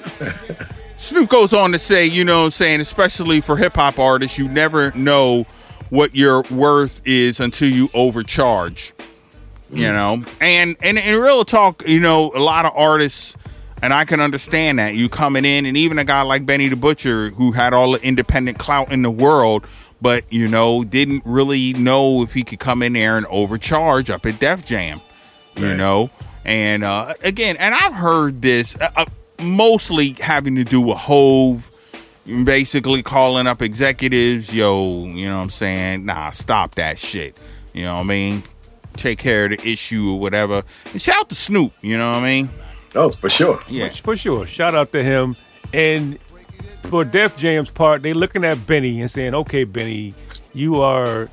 Snoop goes on to say, you know what I'm saying, especially for hip-hop artists, you never know what your worth is until you overcharge, you know? And in real talk, you know, a lot of artists, and I can understand that, you coming in, and even a guy like Benny the Butcher, who had all the independent clout in the world, but, you know, didn't really know if he could come in there and overcharge up at Def Jam, you know? And again, and I've heard this mostly having to do with Hove, basically calling up executives, yo, you know what I'm saying? Nah, stop that shit. You know what I mean? Take care of the issue or whatever. And shout out to Snoop, you know what I mean? Oh, for sure. Yeah. For sure. Shout out to him. And for Def Jam's part, they looking at Benny and saying, okay, Benny, you are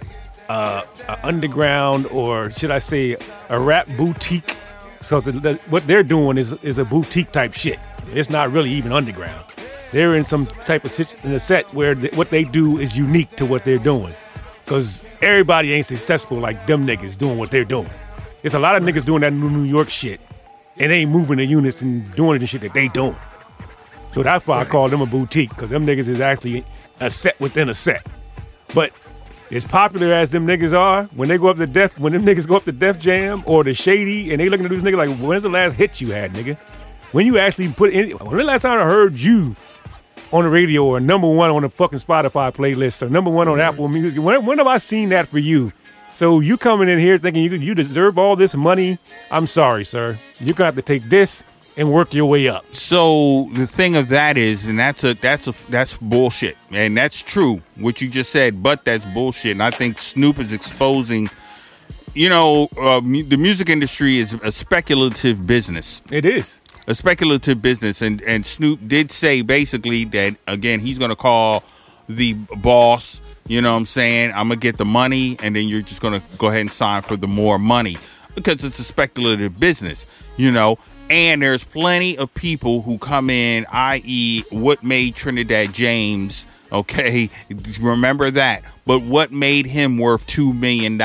a underground, or should I say a rap boutique. So what they're doing is a boutique type shit. It's not really even underground. They're in some type of in a set where what they do is unique to what they're doing. Because everybody ain't successful like them niggas doing what they're doing. There's a lot of niggas doing that New York shit and they ain't moving the units and doing the shit that they doing. So that's why I call them a boutique, because them niggas is actually a set within a set. But as popular as them niggas are, when them niggas go up to Def Jam or the Shady and they looking at these niggas like, when's the last hit you had, nigga? When you actually when the last time I heard you on the radio or number one on the fucking Spotify playlist or number one on Apple Music? When have I seen that for you? So you coming in here thinking you deserve all this money? I'm sorry, sir. You're gonna have to take this and work your way up. So the thing of that is, and that's bullshit, and that's true what you just said, but that's bullshit. And I think Snoop is exposing, you know, the music industry is a speculative business. It is a speculative business, and Snoop did say basically that, again, he's gonna call the boss. You know what I'm saying? I'm going to get the money, and then you're just going to go ahead and sign for the more money, because it's a speculative business, you know? And there's plenty of people who come in, i.e. what made Trinidad James, okay? Remember that. But what made him worth $2 million?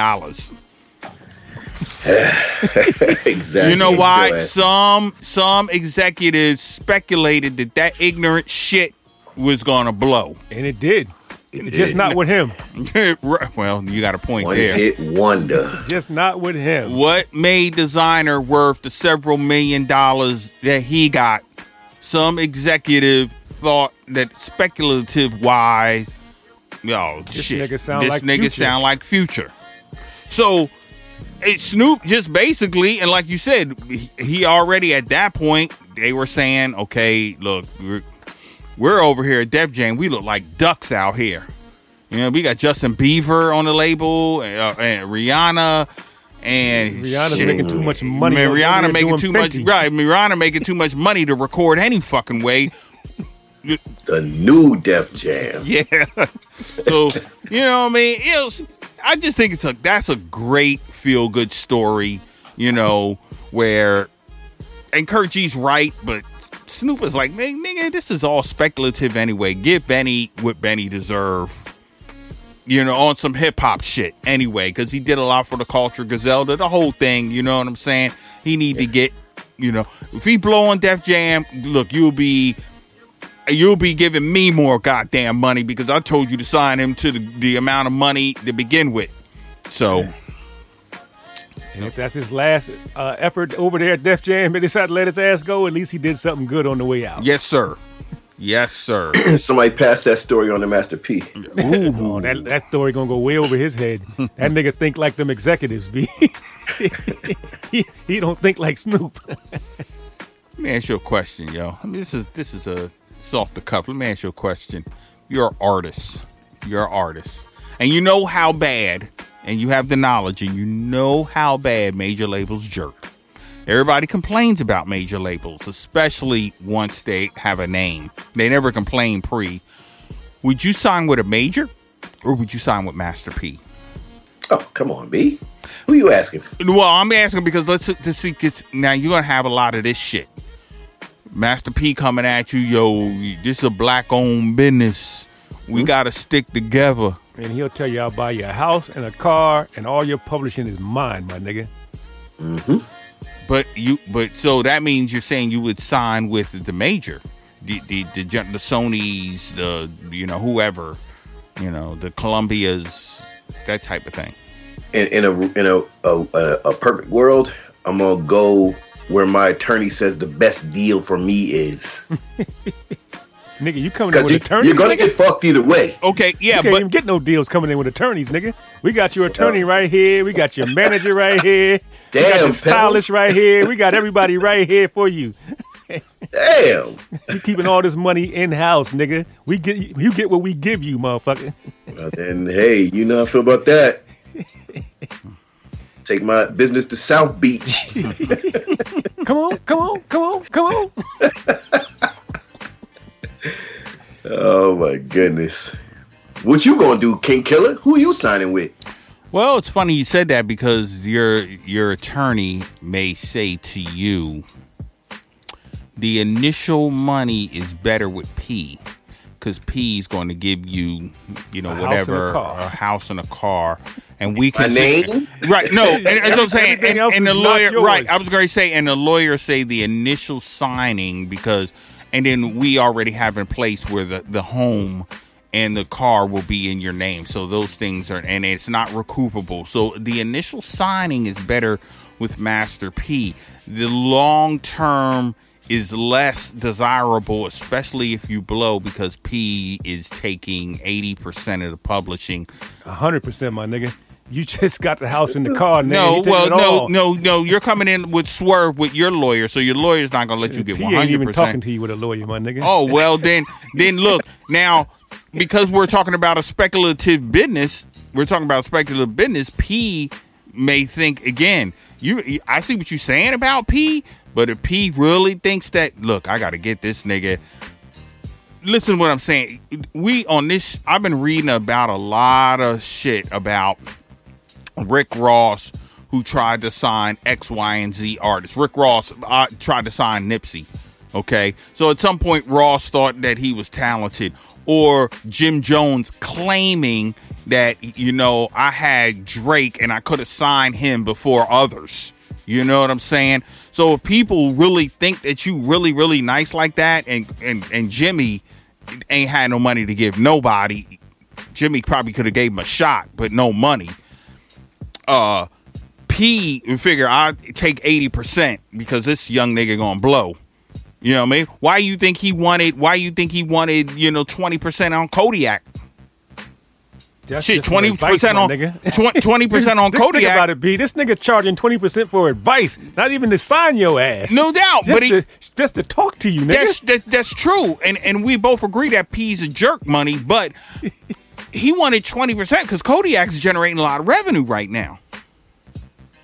Exactly. You know why? Some executives speculated that ignorant shit was going to blow. And it did. Just not with him. Well, you got a point One there. hit wonder. Just not with him. What made Designer worth the several $1 million that he got? Some executive thought that speculative wise, This nigga sound like Future. So Snoop just basically, and like you said, he already at that point, they were saying, okay, look, we're over here at Def Jam. We look like ducks out here. You know, we got Justin Bieber on the label, and Rihanna, And Rihanna's making too much money. Man, Rihanna making too Fenty. much. Right, Rihanna making too much money to record any fucking way. The new Def Jam. Yeah. So you know what I mean? I just think that's a great feel good story. You know where, and Kurt G's right, but Snoop is like, nigga, this is all speculative anyway. Give Benny what Benny deserve. You know, on some hip hop shit anyway, because he did a lot for the culture, Griselda, the whole thing. You know what I'm saying? He need to get, you know, if he blow on Def Jam, look, you'll be giving me more goddamn money because I told you to sign him to the amount of money to begin with. So, and if that's his last effort over there at Def Jam and decide to let his ass go, at least he did something good on the way out. Yes, sir. Yes, sir. Somebody passed that story on to Master P. Oh, that story gonna go way over his head. That nigga think like them executives be. he don't think like Snoop. Let me ask you a question, yo. I mean, this is a off the cuff. Let me ask you a question. You're an artist. And you know how bad, and you have the knowledge, and you know how bad major labels jerk. Everybody complains about major labels, especially once they have a name. They never complain pre. Would you sign with a major, or would you sign with Master P? Oh, come on, B. Who you asking? Well, I'm asking because let's see. Now you're gonna have a lot of this shit. Master P coming at you, yo. This is a black-owned business. We gotta stick together. And he'll tell you, I'll buy you a house and a car, and all your publishing is mine, my nigga. Mm-hmm. But so that means you're saying you would sign with the major, the Sonys, whoever, the Columbias, that type of thing. In a perfect world, I'm gonna go where my attorney says the best deal for me is. Nigga, you coming in with attorneys? You're gonna get fucked either way. Okay, yeah, you can't even get no deals coming in with attorneys, nigga. We got your attorney right here. We got your manager right here. Damn, we got your stylist right here. We got everybody right here for you. Damn. You keeping all this money in house, nigga. You get what we give you, motherfucker. Well, then, hey, you know how I feel about that. Take my business to South Beach. Come on. Oh my goodness. What you gonna do, King Killer? Who you signing with? Well, it's funny you said that because your attorney may say to you, the initial money is better with P, because P is going to give you, whatever, a house and a car, and we can name right. No, and that's what I'm saying. And the lawyer, right? I was going to say, and the lawyer say the initial signing because. And then we already have in place where the home and the car will be in your name. So those things are, and it's not recoupable. So the initial signing is better with Master P. The long term is less desirable, especially if you blow, because P is taking 80% of the publishing. 100%, my nigga. You just got the house and the car, nigga. No. You're coming in with Swerve with your lawyer, so your lawyer's not gonna let you get 100%. He ain't even talking to you with a lawyer, my nigga. Oh well, then look now, because we're talking about a speculative business. P may think again. I see what you're saying about P, but if P really thinks that, look, I got to get this nigga. Listen to what I'm saying. I've been reading about a lot of shit about Rick Ross, who tried to sign X, Y, and Z artists. Rick Ross tried to sign Nipsey. Okay, so at some point Ross thought that he was talented, or Jim Jones claiming that I had Drake and I could have signed him before others. You know what I'm saying? So if people really think that you really, really nice like that, and Jimmy ain't had no money to give nobody, Jimmy probably could have gave him a shot, but no money. P figure I'd take 80% because this young nigga gonna blow. You know what I mean? Why you think he wanted 20% on Kodiak? That's shit, 20% on 20% on Kodiak. Think about it, B. This nigga charging 20% for advice, not even to sign your ass. No doubt, just to talk to you, nigga. That's true, and we both agree that P's a jerk money, but he wanted 20% because Kodiak's generating a lot of revenue right now.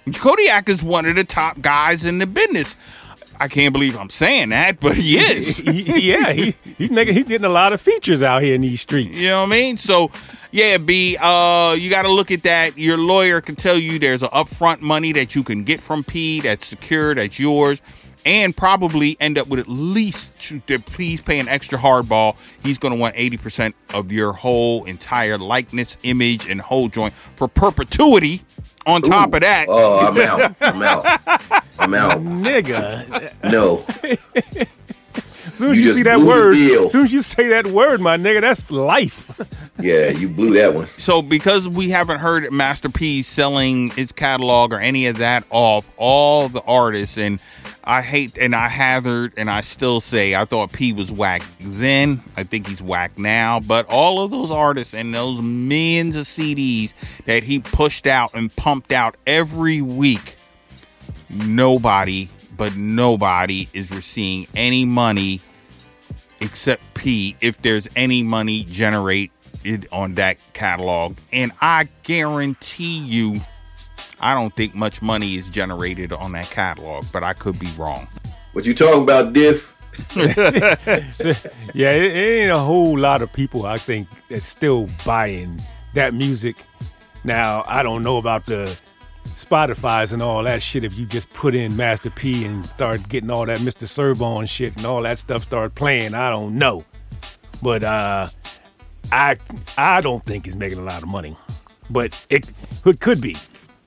Kodiak is one of the top guys in the business. I can't believe I'm saying that, but he is. Yeah, he's getting a lot of features out here in these streets. You know what I mean? So, yeah, B, you got to look at that. Your lawyer can tell you there's an upfront money that you can get from P that's secure, that's yours, and probably end up with at least, please pay an extra hardball. He's going to want 80% of your whole entire likeness, image, and whole joint for perpetuity. On top of that. Oh, I'm out. Nigga. No. As soon as you see that word, as soon as you say that word, my nigga, that's life. Yeah, you blew that one. So because we haven't heard Master P selling his catalog or any of that off, all the artists, and I hate, and I hazard, and I still say I thought P was whack then. I think he's whack now. But all of those artists and those millions of CDs that he pushed out and pumped out every week, nobody is receiving any money except P, if there's any money generated on that catalog. And I guarantee you, I don't think much money is generated on that catalog, but I could be wrong. What you talking about, Diff? Yeah, it ain't a whole lot of people, I think, that's still buying that music. Now, I don't know about the Spotify's and all that shit. If you just put in Master P and start getting all that Mr. Servo shit and all that stuff start playing, I don't know. But I don't think it's making a lot of money. But it could be.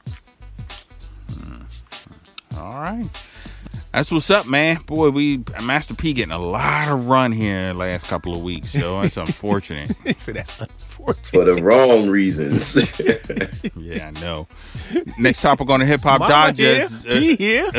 All right. That's what's up, man. Boy, Master P getting a lot of run here the last couple of weeks, yo. That's unfortunate. So that's unfortunate. For the wrong reasons. Yeah, I know. Next topic on the Hip Hop Digest. Here.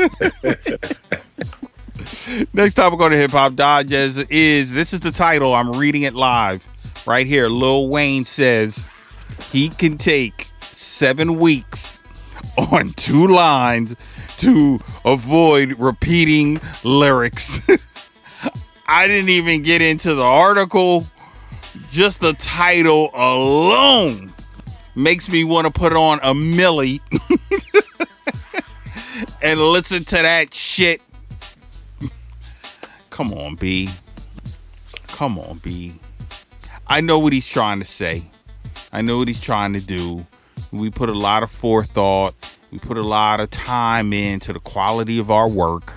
Next topic on the Hip Hop Digest is, this is the title. I'm reading it live right here. Lil Wayne says he can take 7 weeks on 2 lines to avoid repeating lyrics. I didn't even get into the article. Just the title alone makes me want to put on a Millie and listen to that shit. Come on, B. Come on, B. I know what he's trying to say. I know what he's trying to do. We put a lot of forethought. We put a lot of time into the quality of our work.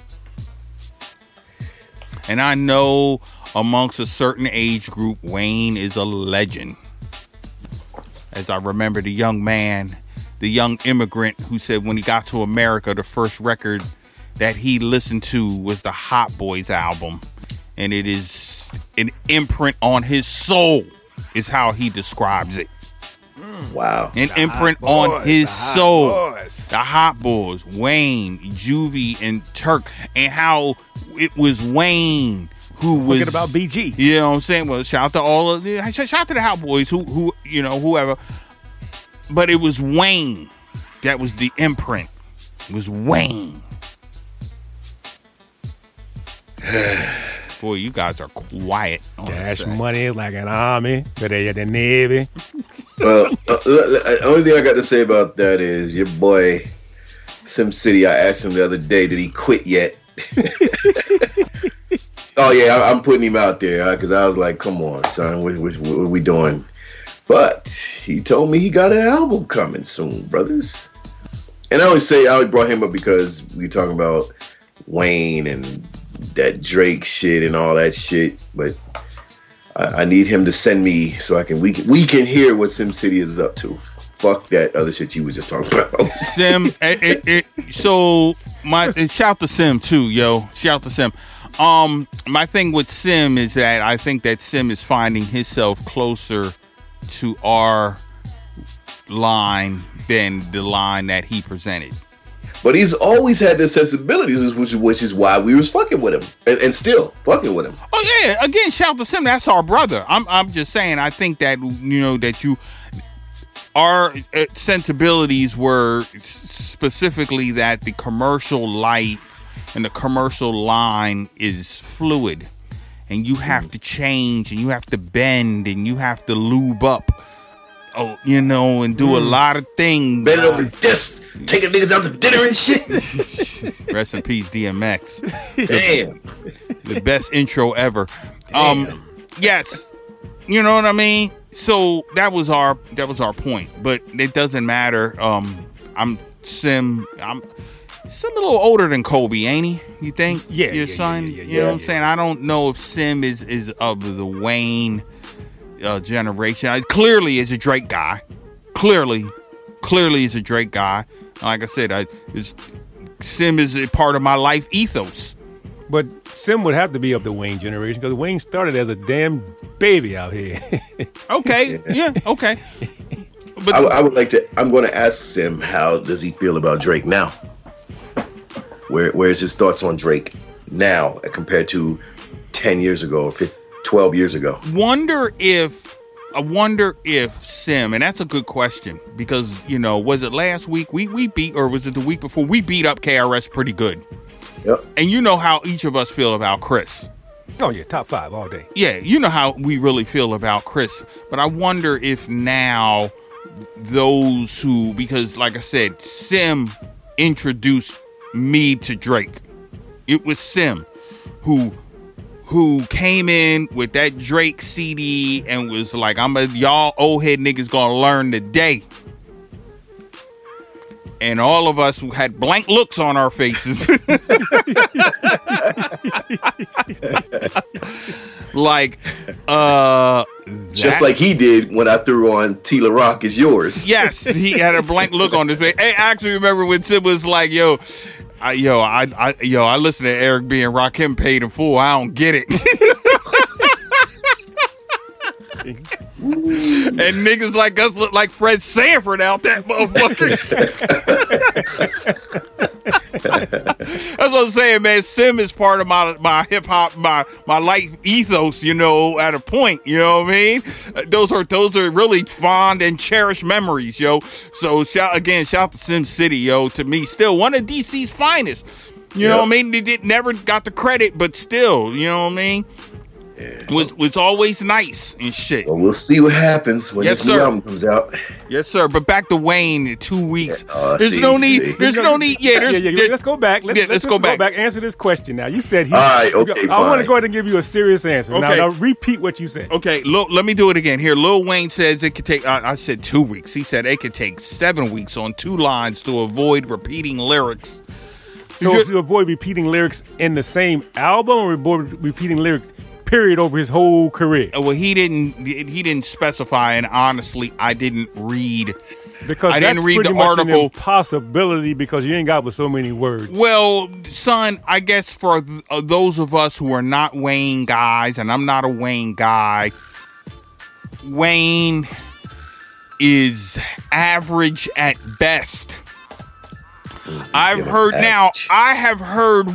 And I know amongst a certain age group, Wayne is a legend. As I remember the young man, the young immigrant who said when he got to America, the first record that he listened to was the Hot Boys album. And it is an imprint on his soul, is how he describes it. Wow. An imprint on his soul. The Hot Boys, Wayne, Juvie, and Turk. And how it was Wayne who was... Forget about BG. You know what I'm saying? Well, shout out to all of... Shout out to the Hot Boys, who you know, whoever. But it was Wayne. That was the imprint. It was Wayne. Boy, you guys are quiet. Dash money like an army, but they the Navy. Well, only thing I got to say about that is your boy Sim City. I asked him the other day, did he quit yet? Oh yeah, I'm putting him out there because I was like, come on, son, what are we doing? But he told me he got an album coming soon, brothers. And I always brought him up because we talking about Wayne and that Drake shit and all that shit, but I need him to send me so we can hear what Sim City is up to. Fuck that other shit you was just talking about. Sim, so shout to Sim too, yo. Shout to Sim. My thing with Sim is that I think that Sim is finding himself closer to our line than the line that he presented. But he's always had the sensibilities, which is why we was fucking with him and still fucking with him. Oh yeah, again, shout to Sim. That's our brother. I'm just saying. I think that our sensibilities were specifically that the commercial life and the commercial line is fluid, and you have to change, and you have to bend, and you have to lube up and do a lot of things. Bend over this, taking niggas out to dinner and shit. Rest in peace, DMX. Damn. The best intro ever. Damn. Yes. You know what I mean? So that was our point, but it doesn't matter. Sim a little older than Kobe, ain't he? You think? Yeah. Your son? Yeah, you know what I'm saying? I don't know if Sim is of the Wayne generation. Clearly is a Drake guy. Clearly is a Drake guy. Like I said, Sim is a part of my life ethos. But Sim would have to be of the Wayne generation because Wayne started as a damn baby out here. Okay, yeah, okay. But I would like to. I'm going to ask Sim, how does he feel about Drake now? Where's his thoughts on Drake now compared to 10 years ago or 12 years ago? I wonder if Sim, and that's a good question because was it last week we beat, or was it the week before we beat up KRS pretty good? Yep. And you know how each of us feel about Chris. Oh yeah, top 5 all day. Yeah, you know how we really feel about Chris. But I wonder if now those who, because like I said, Sim introduced me to Drake. It was Sim who came in with that Drake CD and was like, y'all old head niggas gonna learn today. And all of us had blank looks on our faces. Like, just like he did when I threw on Tila Rock Is Yours. Yes, he had a blank look on his face. Hey, I actually remember when Sim was like, I listen to Eric B and Rakim paid in full. I don't get it. And niggas like us look like Fred Sanford out that motherfucker. That's what I'm saying, man. Sim is part of my hip hop, my life ethos, at a point, you know what I mean? Those are really fond and cherished memories, yo. So shout to Sim City, yo. To me, still one of DC's finest. You know what I mean? They never got the credit, but still, you know what I mean? Yeah. Was always nice and shit. Well, we'll see what happens when this new album comes out. Yes, sir. But back to Wayne in 2 weeks. Yeah. There's no need. Let's go back. Let's go back. Answer this question now. You said all right, okay, I want to go ahead and give you a serious answer. Okay. Now repeat what you said. Okay, let me do it again. Here, Lil Wayne says it could take, I said 2 weeks. He said it could take 7 weeks on 2 lines to avoid repeating lyrics. So if you avoid repeating lyrics in the same album or avoid repeating lyrics period over his whole career? Well, he didn't specify, and honestly, I didn't read because I didn't read the article. An impossibility because you ain't got with so many words. Well, son, I guess for those of us who are not Wayne guys, and I'm not a Wayne guy, Wayne is average at best. I have heard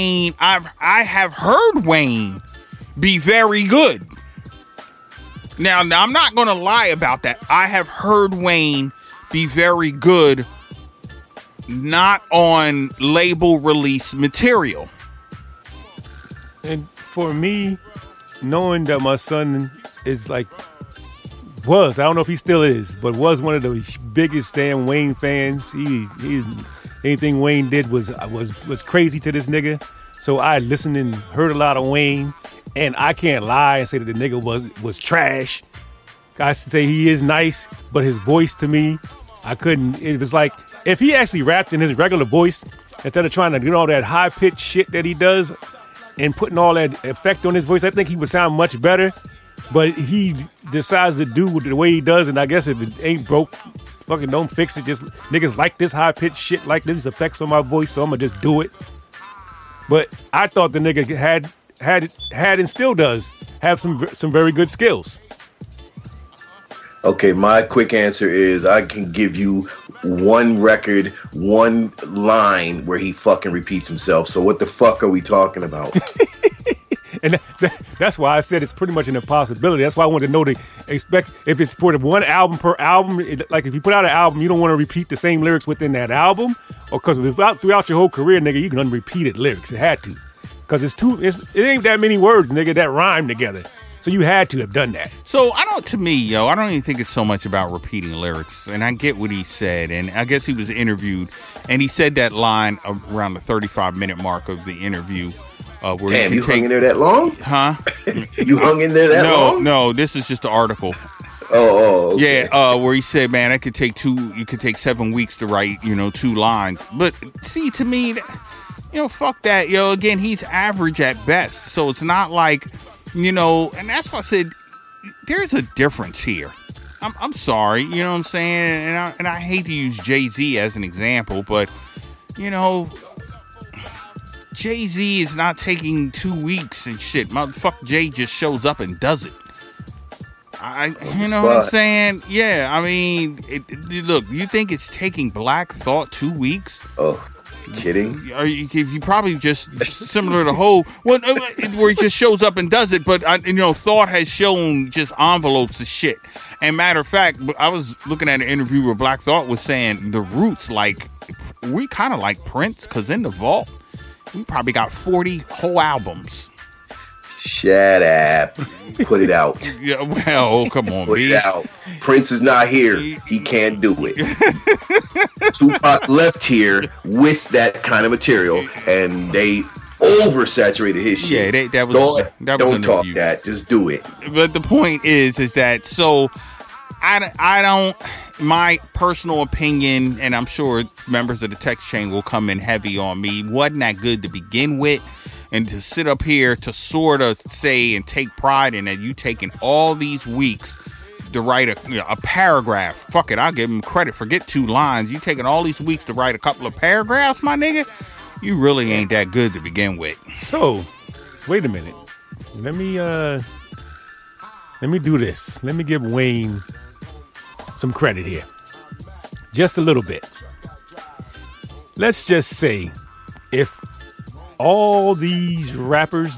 Wayne be very good. Now I'm not going to lie about that. I have heard Wayne be very good, not on label release material. And for me, knowing that my son is I don't know if he still is, but was one of the biggest damn Wayne fans. He anything Wayne did was crazy to this nigga. So I listened and heard a lot of Wayne. And I can't lie and say that the nigga was trash. I say he is nice, but his voice to me, I couldn't. It was like if he actually rapped in his regular voice instead of trying to do all that high pitched shit that he does and putting all that effect on his voice, I think he would sound much better. But he decides to do the way he does, and I guess if it ain't broke, fucking don't fix it. Just niggas like this high pitched shit, like this effects on my voice, so I'm gonna just do it. But I thought the nigga had and still does have some very good skills. Okay, my quick answer is I can give you one record, one line where he fucking repeats himself. So what the fuck are we talking about? And that's why I said it's pretty much an impossibility. That's why I wanted to know to expect if it's for one album per album. Like if you put out an album, you don't want to repeat the same lyrics within that album, or because throughout your whole career, nigga, you can unrepeated lyrics. It had to. Because it ain't that many words, nigga, that rhyme together. So you had to have done that. So I don't even think it's so much about repeating lyrics. And I get what he said. And I guess he was interviewed. And he said that line around the 35-minute mark of the interview. Where Damn, you hung in there that long? Huh? You hung in there that long? No, this is just the article. Oh, okay. Yeah, where he said, man, you could take 7 weeks to write, 2 lines. But see, to me, fuck that, again, he's average at best. So it's not like, and that's why I said, there's a difference here. I'm sorry, you know what I'm saying? And I hate to use Jay-Z as an example, but, Jay-Z is not taking 2 weeks and shit. Motherfucker Jay just shows up and does it. You know what I'm saying? Yeah, I mean, look, you think it's taking Black Thought 2 weeks? Oh, kidding? You probably just similar to Ho, where he just shows up and does it. But Thought has shown just envelopes of shit. And matter of fact, I was looking at an interview where Black Thought was saying the Roots, we kind of like Prince, because in the vault, we probably got 40 whole albums. Shut up. Put it out. Yeah, well, come on, Put it out. Prince is not here. He can't do it. Tupac left here with that kind of material, and they oversaturated his shit. Yeah, that was don't talk that. Just do it. But the point is that so I don't. My personal opinion, and I'm sure members of the text chain will come in heavy on me, wasn't that good to begin with. And to sit up here to sort of say and take pride in that you taking all these weeks to write a paragraph. Fuck it, I'll give him credit. Forget 2 lines. You taking all these weeks to write a couple of paragraphs, my nigga? You really ain't that good to begin with. So, wait a minute. Let me do this. Let me give Wayne some credit here. Just a little bit. Let's just say if all these rappers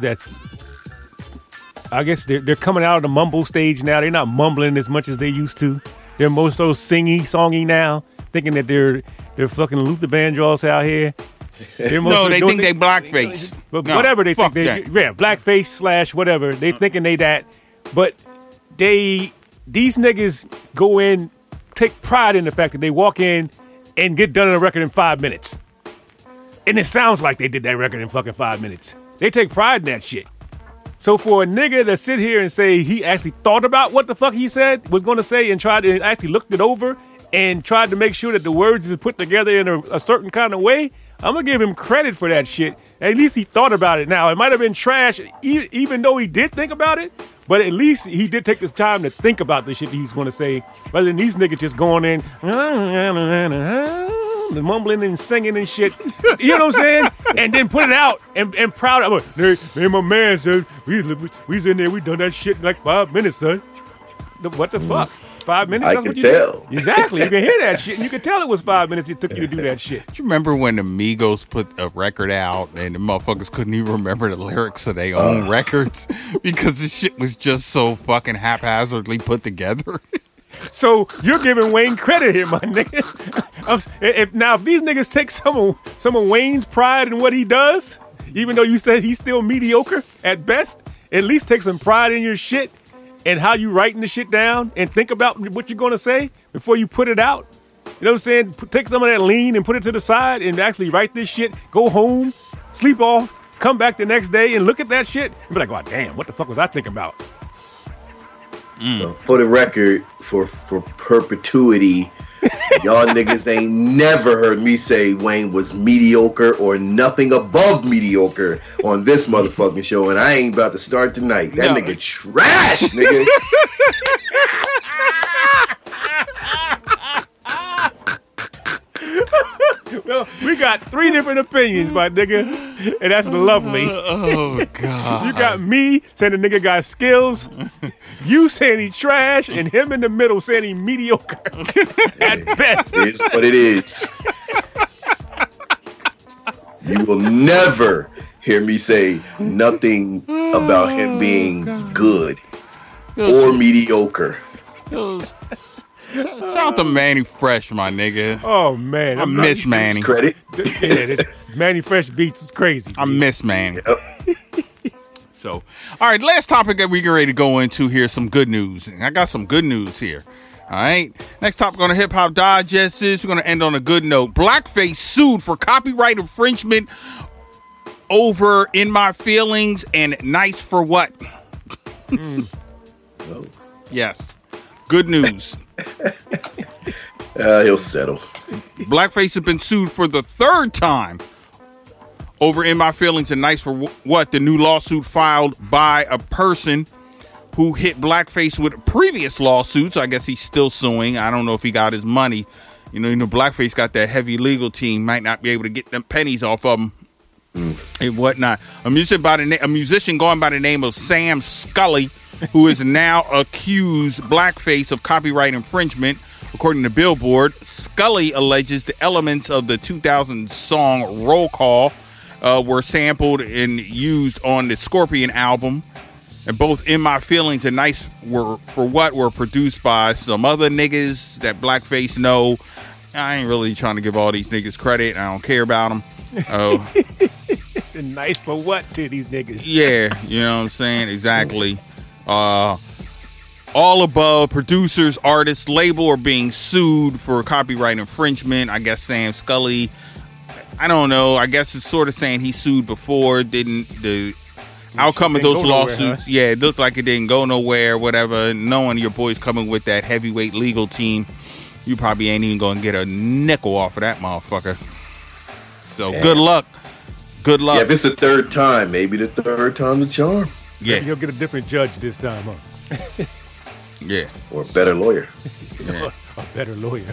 I guess they're coming out of the mumble stage now. They're not mumbling as much as they used to. They're more so songy now, thinking that they're fucking Luther Vandross out here. No, they think they blackface. But whatever they think, blackface / whatever. They thinking they that. But these niggas go in, take pride in the fact that they walk in and get done on a record in 5 minutes. And it sounds like they did that record in fucking 5 minutes. They take pride in that shit. So for a nigga to sit here and say he actually thought about what the fuck he was going to say and tried to actually looked it over and tried to make sure that the words is put together in a certain kind of way, I'm going to give him credit for that shit. At least he thought about it. Now, it might have been trash even though he did think about it, but at least he did take this time to think about the shit he's going to say, rather than these niggas just going in, mumbling and singing and shit. You know what I'm saying? And then put it out and proud of it. Hey, my man said, we's in there, we done that shit in like 5 minutes, son. What the fuck? 5 minutes? I can tell. Exactly. You can hear that shit. And you can tell it was 5 minutes it took you to do that shit. Do you remember when the Migos put a record out and the motherfuckers couldn't even remember the lyrics of their own records because the shit was just so fucking haphazardly put together? So you're giving Wayne credit here, my nigga. If these niggas take some of Wayne's pride in what he does, even though you said he's still mediocre at best, at least take some pride in your shit and how you writing the shit down and think about what you're going to say before you put it out. You know what I'm saying? Take some of that lean and put it to the side and actually write this shit, go home, sleep off, come back the next day and look at that shit and be like, oh, damn, what the fuck was I thinking about? So for the record, for perpetuity, y'all niggas ain't never heard me say Wayne was mediocre or nothing above mediocre on this motherfucking show, and I ain't about to start tonight. That nigga trash, nigga. Well, we got 3 different opinions, my nigga, and that's lovely. Oh, God. You got me saying the nigga got skills, you saying he trash, and him in the middle saying he mediocre at best. It is what it is. You will never hear me say nothing about him being good or mediocre. Shout out to Manny Fresh, my nigga. Oh, man. I miss Manny. Credit. Yeah, Manny Fresh beats is crazy. I miss Manny. Yep. So, all right, last topic that we get ready to go into here, some good news. I got some good news here. All right. Next topic on the Hip Hop Digest is we're going to end on a good note. Blackface sued for copyright infringement over In My Feelings and Nice for What? Oh. Yes. Good news. He'll settle. Blackface has been sued for the third time over In My Feelings and Nice for What? The new lawsuit filed by a person who hit Blackface with previous lawsuits. I guess he's still suing. I don't know if he got his money. You know, Blackface got that heavy legal team. Might not be able to get them pennies off of him and whatnot. A musician going by the name of Sam Scully, who is now accused Blackface of copyright infringement. According to Billboard, Scully alleges the elements of the 2000 song Roll Call were sampled and used on the Scorpion album. And both In My Feelings and Nice for What were produced by some other niggas that Blackface know. I ain't really trying to give all these niggas credit. I don't care about them. Nice for what to these niggas? Yeah, you know what I'm saying? Exactly. All above producers, artists, label are being sued for copyright infringement. I guess Sam Scully, I don't know. I guess it's sort of saying he sued before. Didn't the outcome of those lawsuits, nowhere, huh? Yeah, it looked like it didn't go nowhere, whatever. Knowing your boy's coming with that heavyweight legal team, you probably ain't even going to get a nickel off of that motherfucker. So good luck. Good luck. Yeah, if it's the third time, maybe the third time's the charm. Yeah. You'll get a different judge this time, huh? Yeah. Or a better lawyer. Yeah. A better lawyer.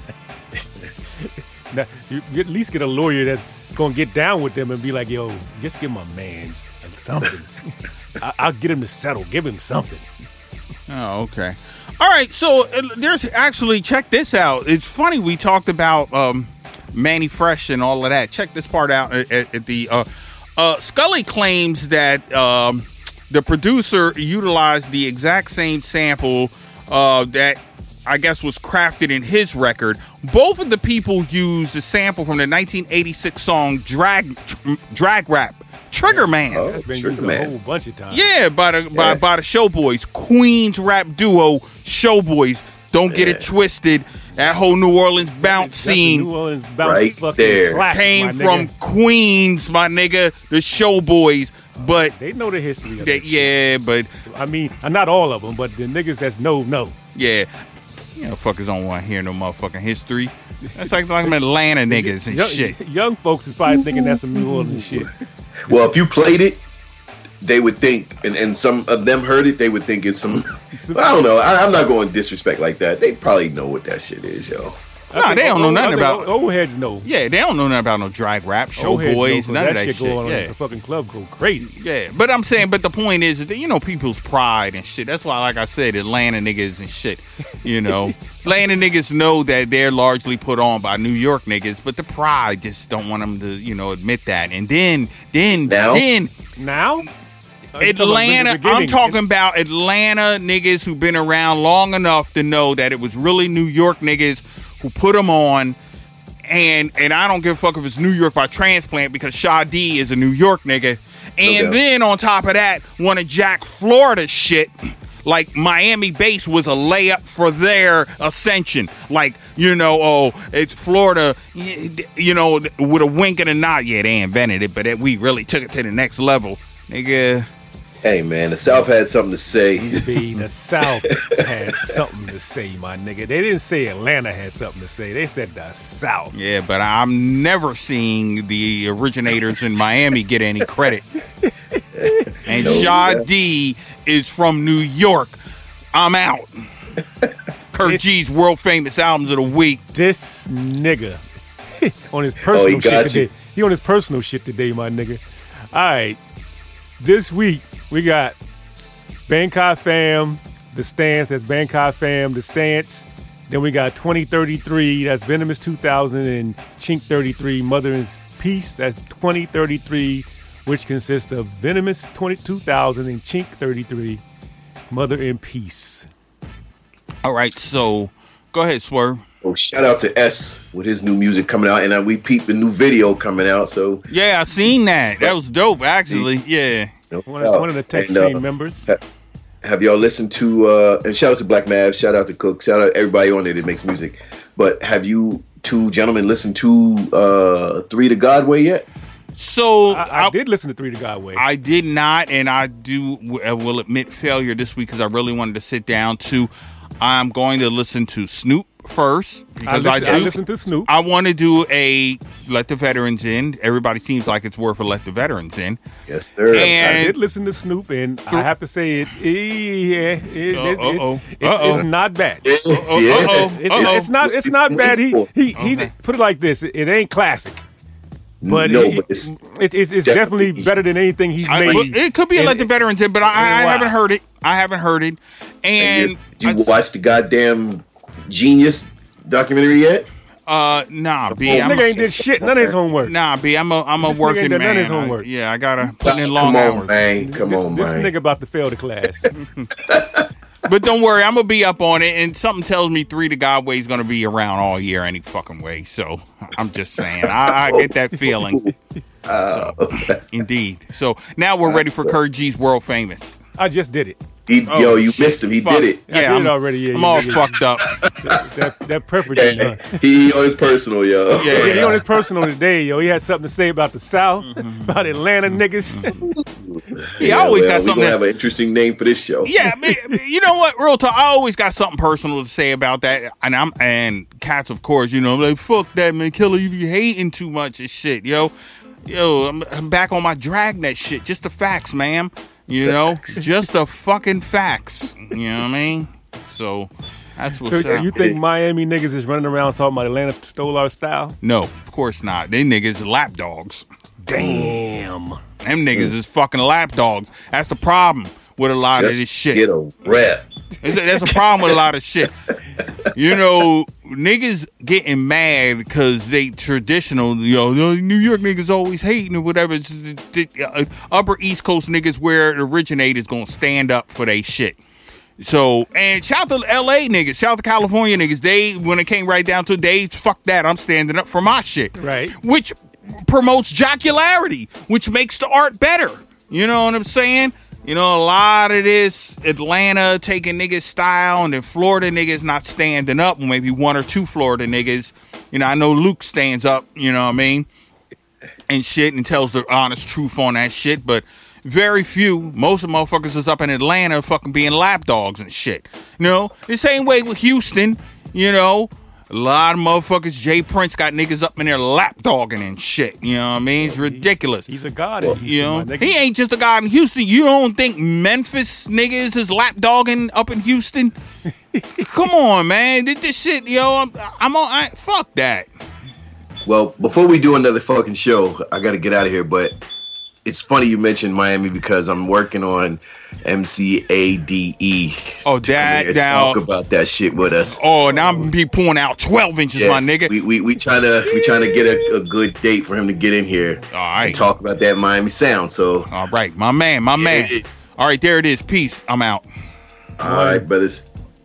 Now, you at least get a lawyer that's going to get down with them and be like, yo, just give my mans something. I'll get him to settle. Give him something. Oh, okay. All right. So there's actually, check this out. It's funny. We talked about Manny Fresh and all of that. Check this part out at the Scully claims that the producer utilized the exact same sample that I guess was crafted in his record. Both of the people used a sample from the 1986 song Drag Rap, Trigger Man. Oh, That's been Trigger used Man. a whole bunch of times. Yeah, by the Showboys, Queens rap duo Showboys. Don't get it twisted. That whole New Orleans bounce That's the scene New Orleans bounce Right fucking there. classic, came my from nigga. Queens, my nigga, the Showboys. But They know the history of it. yeah, but I mean, not all of them, but the niggas that's know. yeah, you know, fuckers don't want to hear no motherfucking history. That's like them Atlanta niggas and shit. Young folks is probably thinking that's some New Orleans shit. Well, if you played it, they would think, and some of them heard it, they would think it's some. I don't know. I'm not going disrespect like that. They probably know what that shit is, yo. Nah, they don't know nothing about. Old heads know. Yeah, they don't know nothing about no drag rap, Old heads know, Showboys, 'cause none of that shit shit. go on Yeah. at the fucking club go crazy. Yeah, but I'm saying, but the point is that, you know, people's pride and shit. That's why, like I said, Atlanta niggas and shit, you know. Atlanta niggas know that they're largely put on by New York niggas, but the pride just don't want them to, you know, admit that. And then Now, Atlanta, I'm talking about Atlanta niggas who've been around long enough to know that it was really New York niggas who put them on. And I don't give a fuck if it's New York by transplant because Sade is a New York nigga. And then on top of that, want to jack Florida shit like Miami base was a layup for their ascension. Like, you know, oh, it's Florida, you know, with a wink and a nod. Yeah, they invented it, but we really took it to the next level. Nigga. Hey, man, the South had something to say. The South had something to say, my nigga. They didn't say Atlanta had something to say. They said the South. Yeah, but I'm never seeing the originators in Miami get any credit. And Sade is from New York. I'm out. Kurt G's world famous albums of the week. This nigga on his personal shit today. He on his personal shit today, my nigga. All right. This week, we got Bangkok Fam, The Stance, that's Bangkok Fam, The Stance. Then we got 2033, that's Venomous 2000, and Chink 33, Mother in Peace, that's 2033, which consists of Venomous 2000 and Chink 33, Mother in Peace. All right, so go ahead, Swerve. Oh, shout out to S with his new music coming out, and we peeped the new video coming out. So yeah, I seen that. That was dope, actually. Yeah. One of the text chain members. Have y'all listened to, and shout out to Black Mav, shout out to Cook, shout out to everybody on there that makes music. But have you two gentlemen listened to 3 to Godway yet? So I did listen to 3 to Godway. I did not, and I will admit failure this week because I really wanted to sit down to. I'm going to listen to Snoop first because I listen to Snoop. I want to do a Let the Veterans In. Everybody seems like it's worth a Let the Veterans In. Yes, sir. And I did listen to Snoop, and I have to say it's not bad. It's not bad. He put it like this: it ain't classic. But it's definitely better than anything he's made. It could be a Let the Veterans In, but I haven't heard it. And did you watch the goddamn Genius documentary yet? Nah, B. This nigga ain't did shit. None of his homework. Nah, B. I'm a working man. None of his homework. I gotta put in long hours. Come on, man. This nigga about to fail the class. But don't worry, I'm gonna be up on it, and something tells me 3 to Godway is gonna be around all year any fucking way. So I'm just saying, I get that feeling. Indeed. So now we're ready for Kurt G's World Famous. I just did it. You missed him. He did it. Yeah, I did it already. Yeah, I'm all fucked up. That perfect. He on his personal, yo. Yeah, he on his personal today, yo. He had something to say about the South, about Atlanta niggas. I always got something. We're gonna have an interesting name for this show. Yeah, man, you know what? Real talk. I always got something personal to say about that. And cats, of course, like fuck that, man. Killer, you be hating too much and shit, yo. I'm back on my Dragnet shit. Just the facts, ma'am. Just the fucking facts. You know what I mean? So that's what's up. You think Miami niggas is running around talking about Atlanta stole our style? No, of course not. They niggas lap dogs. Damn. Them niggas is fucking lap dogs. That's the problem with a lot of this shit. Get a rep. That's a problem with a lot of shit. Niggas getting mad because they traditional, New York niggas always hating or whatever. It's the upper East Coast niggas where it originated is gonna stand up for they shit. So, and shout out to LA niggas, shout out to California niggas. When it came right down to it, fuck that, I'm standing up for my shit. Right. Which promotes jocularity, which makes the art better. You know what I'm saying? A lot of this Atlanta taking niggas style and then Florida niggas not standing up. Maybe 1 or 2 Florida niggas. I know Luke stands up, you know what I mean? And shit and tells the honest truth on that shit. But very few, most of the motherfuckers is up in Atlanta fucking being lapdogs and shit. The same way with Houston, a lot of motherfuckers, Jay Prince got niggas up in there lapdogging and shit. You know what I mean? It's ridiculous. He's a god in Houston, he ain't just a god in Houston. You don't think Memphis niggas is lapdogging up in Houston? Come on, man. This shit, I'm on. Fuck that. Well, before we do another fucking show, I got to get out of here. But it's funny you mentioned Miami because I'm working on MCADE. Oh, that now talk about that shit with us. Oh, now I'm be pulling out 12 inches, my nigga. We trying to get a good date for him to get in here. All right, and talk about that Miami sound. So, all right, my man. All right, there it is. Peace. I'm out. All right, brothers.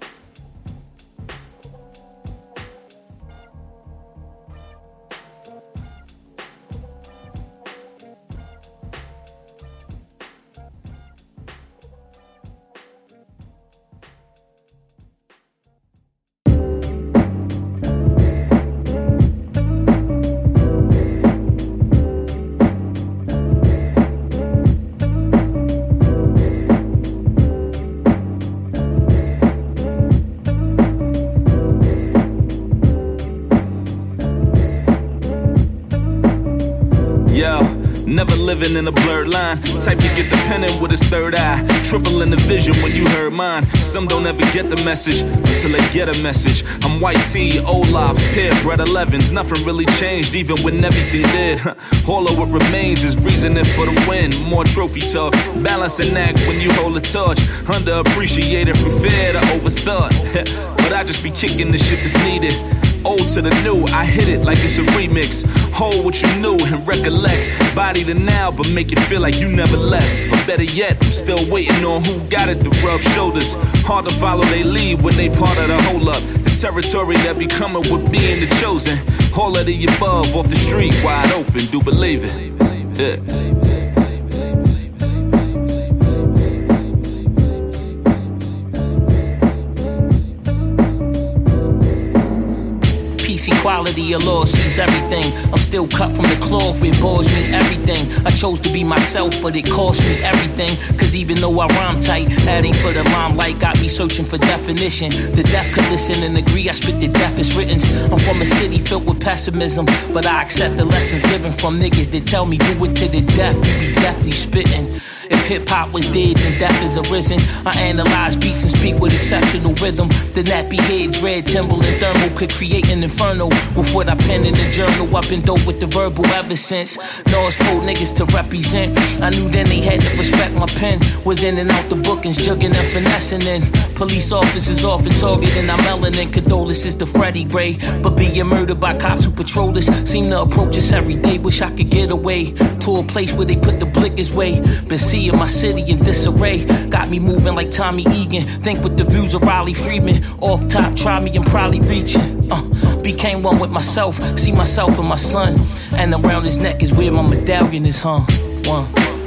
Never living in a blurred line. Type to get the penning with his third eye. Triple in the vision when you heard mine. Some don't ever get the message until they get a message. I'm White T, Olaf's, Pip, Red 11s. Nothing really changed even when everything did. All of what remains is reasoning for the win. More trophy talk, balance and act when you hold a torch. Underappreciated from fear to overthought. But I just be kicking the shit that's needed. Old to the new, I hit it like it's a remix. Hold what you knew and recollect. Body to now, but make it feel like you never left. But better yet, I'm still waiting on who got it to rub shoulders. Hard to follow they lead when they part of the hold up. The territory that be coming with being the chosen. All of the above off the street, wide open, do believe it. Yeah. Equality of law sees everything. I'm still cut from the cloth where bores mean everything. I chose to be myself, but it cost me everything. Cause even though I rhyme tight, adding for the limelight got me searching for definition. The deaf could listen and agree I spit the deafest writtens. I'm from a city filled with pessimism, but I accept the lessons given from niggas that tell me do it to the death. You be deathly spitting. If hip-hop was dead, then death is arisen. I analyze beats and speak with exceptional rhythm. The nappy head, dread, Timberland, thermal could create an inferno. With what I pen in the journal, I've been dope with the verbal ever since. Nas told niggas to represent. I knew then they had to respect my pen. Was in and out the bookings, jugging and finessing in. Police officers often targeting our melanin. Condolences to Freddie Gray. But being murdered by cops who patrol us seem to approach us every day. Wish I could get away to a place where they put the blickers way. Been seeing my city in disarray. Got me moving like Tommy Egan. Think with the views of Riley Friedman. Off top, try me and probably reaching. Became one with myself. See myself and my son. And around his neck is where my medallion is hung. One.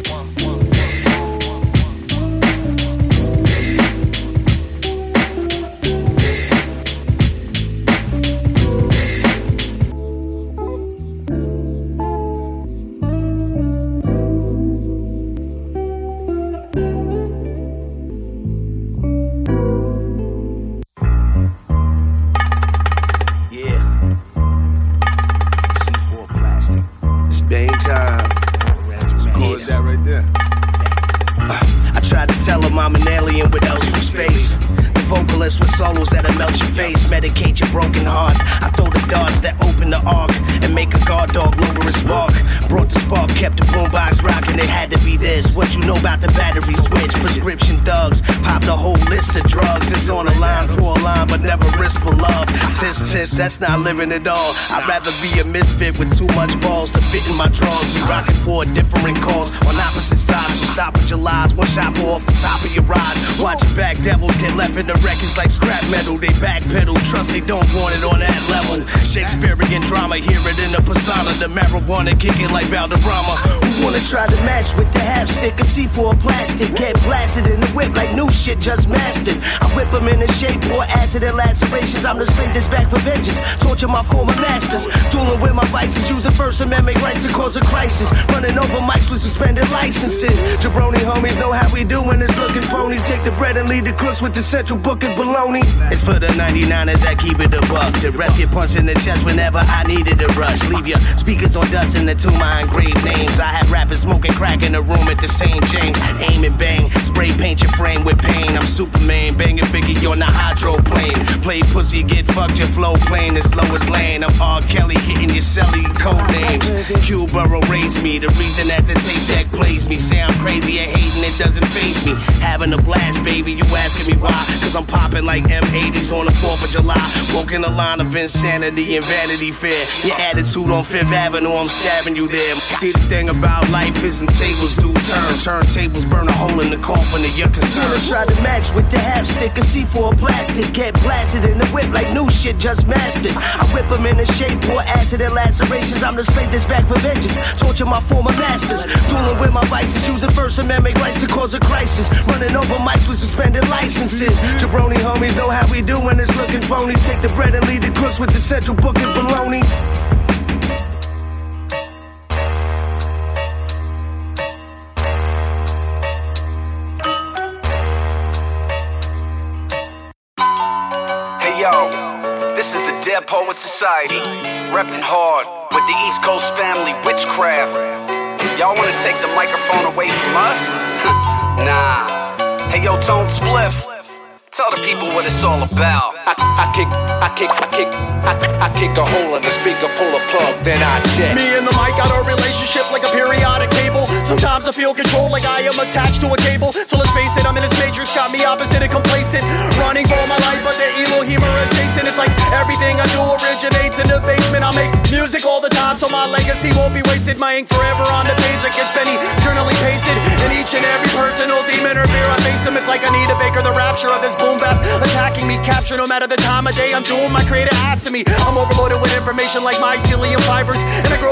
I'm an alien with else from space. The vocalist with solos that'll melt your face, medicate your broken heart. I throw the darts that open the arc and make a guard dog lower his bark. Brought the spark, kept the boombox rocking. It had to be this. What you know about the battery switch? Prescription thugs popped a whole list of drugs. It's on a line for a line, but never risk for love. Tis, that's not living at all. I'd rather be a misfit with too much balls to fit in my drawers. Be rocking for a different cause on opposite sides. So stop at your lies. One shot blow off the top of your ride. Watch your back, devils get left in the wreckage like scrap metal. They backpedal, trust they don't want it on that level. Shakespearean drama, hear it in the persona. The marijuana kicking like Valderrama. Who wanna try to match with the half stick of C4 plastic? Get blasted in the whip like new shit just mastered. I whip them in the shape, pour acid and lacerations. I'm the slave that's back for vengeance. Torture my former masters. Dueling with my vices, using First Amendment rights to cause a crisis. Running over mics with suspended licenses. Jabroni homies know how we doing this looking phony. Take the bread and lead the crooks with the central book and baloney. It's for the 99ers that keep it a buck. The rest get punched in the chest whenever I needed a rush. Leave your speakers on dust in the tomb my engraved names. I have rappers smoking crack in the room at the St. James. Aim and bang, spray paint your frame with pain. I'm Superman, banging Biggie on the hydroplane. Play pussy, get fucked, your flow plane is lowest lane. I'm R. Kelly hitting your celly code names. Q Burrow raised me, the reason that the tape deck plays me. Say I'm crazy and hating, it doesn't faze me. Having a blast, baby, you asking me why? Cause I'm popping like M80s on the 4th of July. Walking the line of insanity and Vanity Fair. Your attitude on 5th Avenue, I'm stabbing you there. See, the thing about life is them tables do turn. Turntables burn a hole in the coffin of your concerns. Try to match with the half stick of C4 plastic. Get blasted in the whip like new shit just mastered. I whip them in the shape, pour acid and lacerations. I'm the slave that's back for vengeance. Torture my former masters. Dueling with my vices, using First Amendment rights to cause a crisis. Running over mics with suspended licenses. Jabroni homies know how we doing this looking phony. Take the bread and lead the crooks with the central book and baloney. Hey yo, this is the Dead Poet Society, reppin' hard with the East Coast family Witchcraft. Y'all wanna take the microphone away from us? Nah. Hey yo, Tone Spliff, tell the people what it's all about. I kick a hole in the speaker, pull a plug, then I check. Me and the mic got a relationship like a periodic table. Sometimes I feel control like I am attached to a cable. So let's face it, I'm in this matrix, got me opposite and complacent. Running for my life, but they're Elohim are adjacent. It's like everything I do originates in the basement. I make music all the time, so my legacy won't be wasted. My ink forever on the page like it's been eternally pasted. And each and every personal demon or fear I face them. It's like I need a Baker, the rapture of this boom bap attacking me. Capture no matter the time of day, I'm doing my creator asked to me. I'm overloaded with information like mycelium fibers, and I grow beneath the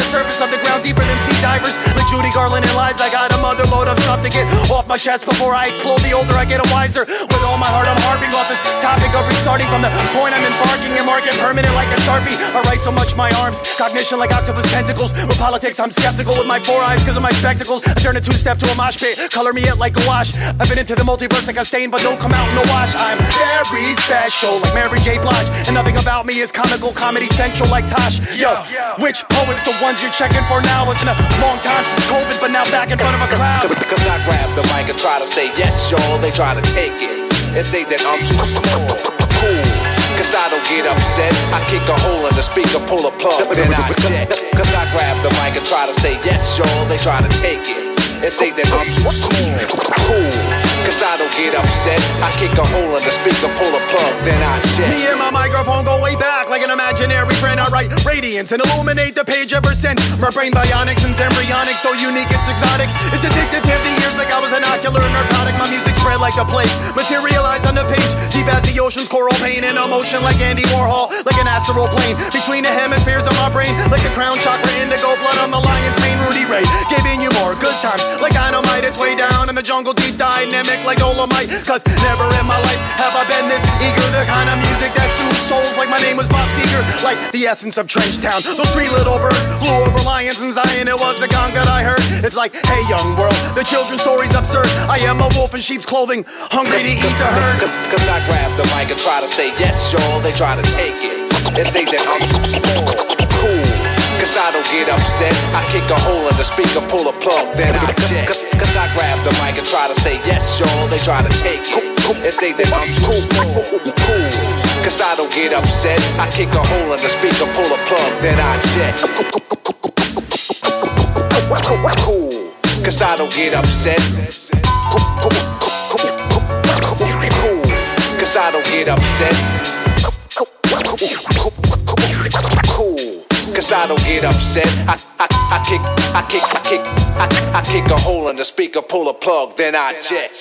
surface of the ground deeper than sea divers. Like Judy Garland and Lies, I got a mother load of stuff to get off my chest before I explode. The older I get, I'm wiser. With all my heart, I'm harping off this topic of restarting from the point I'm embarking and marking permanent like a Sharpie. I write so much my arms, cognition like octopus tentacles. With politics, I'm skeptical with my 4 eyes because of my spectacles. I turn a 2-step to a mosh pit, color me it like a wash. I've been into the multiverse like a stain, but don't come out in the wash. I'm very special like Mary J. Blige, and nothing about me is comical, comedy central like Tosh. Yo, which poets the ones you're checking for now? It's been a long time since COVID, but now back in front of a crowd. Cause I grab the mic and try to say yes, y'all. They try to take it and say that I'm too small. Cool. Cause I don't get upset. I kick a hole in the speaker, pull a plug, then I jet. Cause I grab the mic and try to say yes, y'all. They try to take it and say that I'm too small. Cool. Cause I don't get upset. I kick a hole in the speaker, pull a plug, then I jet. Me and my microphone go way back like an imaginary friend. I write radiance and illuminate the page ever since. My brain bionics and embryonic, so unique it's exotic. It's addictive to the years like I was an ocular narcotic. My music spread like a plague, materialize on the page. Deep as the ocean's coral pain and emotion like Andy Warhol. Like an astral plane between the hemispheres of my brain. Like a crown chakra, indigo blood on the lion's mane. Rudy Ray giving you more good times like dynamite. It's way down in the jungle, deep dynamic like Dolomite. Cause never in my life have I been this eager. The kind of music that soothes souls like my name was Bob Seger. Like the essence of Trench Town. Those 3 little birds flew over lions in Zion. It was the gong that I heard. It's like, hey young world, the children's story's absurd. I am a wolf in sheep's clothing, hungry to eat the herd. Cause I grab the mic and try to say yes, y'all. They try to take it and say that I'm too small. Cool. Cause I don't get upset. I kick a hole in the speaker, pull a plug, then I jet. Cause I grab the mic and try to say yes, y'all. They try to take it and say that I'm too small. Cool. Cause I don't get upset. I kick a hole in the speaker, pull a plug, then I jet. Cool. Cause I don't get upset. Cool. Cause I don't get upset. Cool. Cause I don't get upset. I kick a hole in the speaker, pull a plug, then I jet.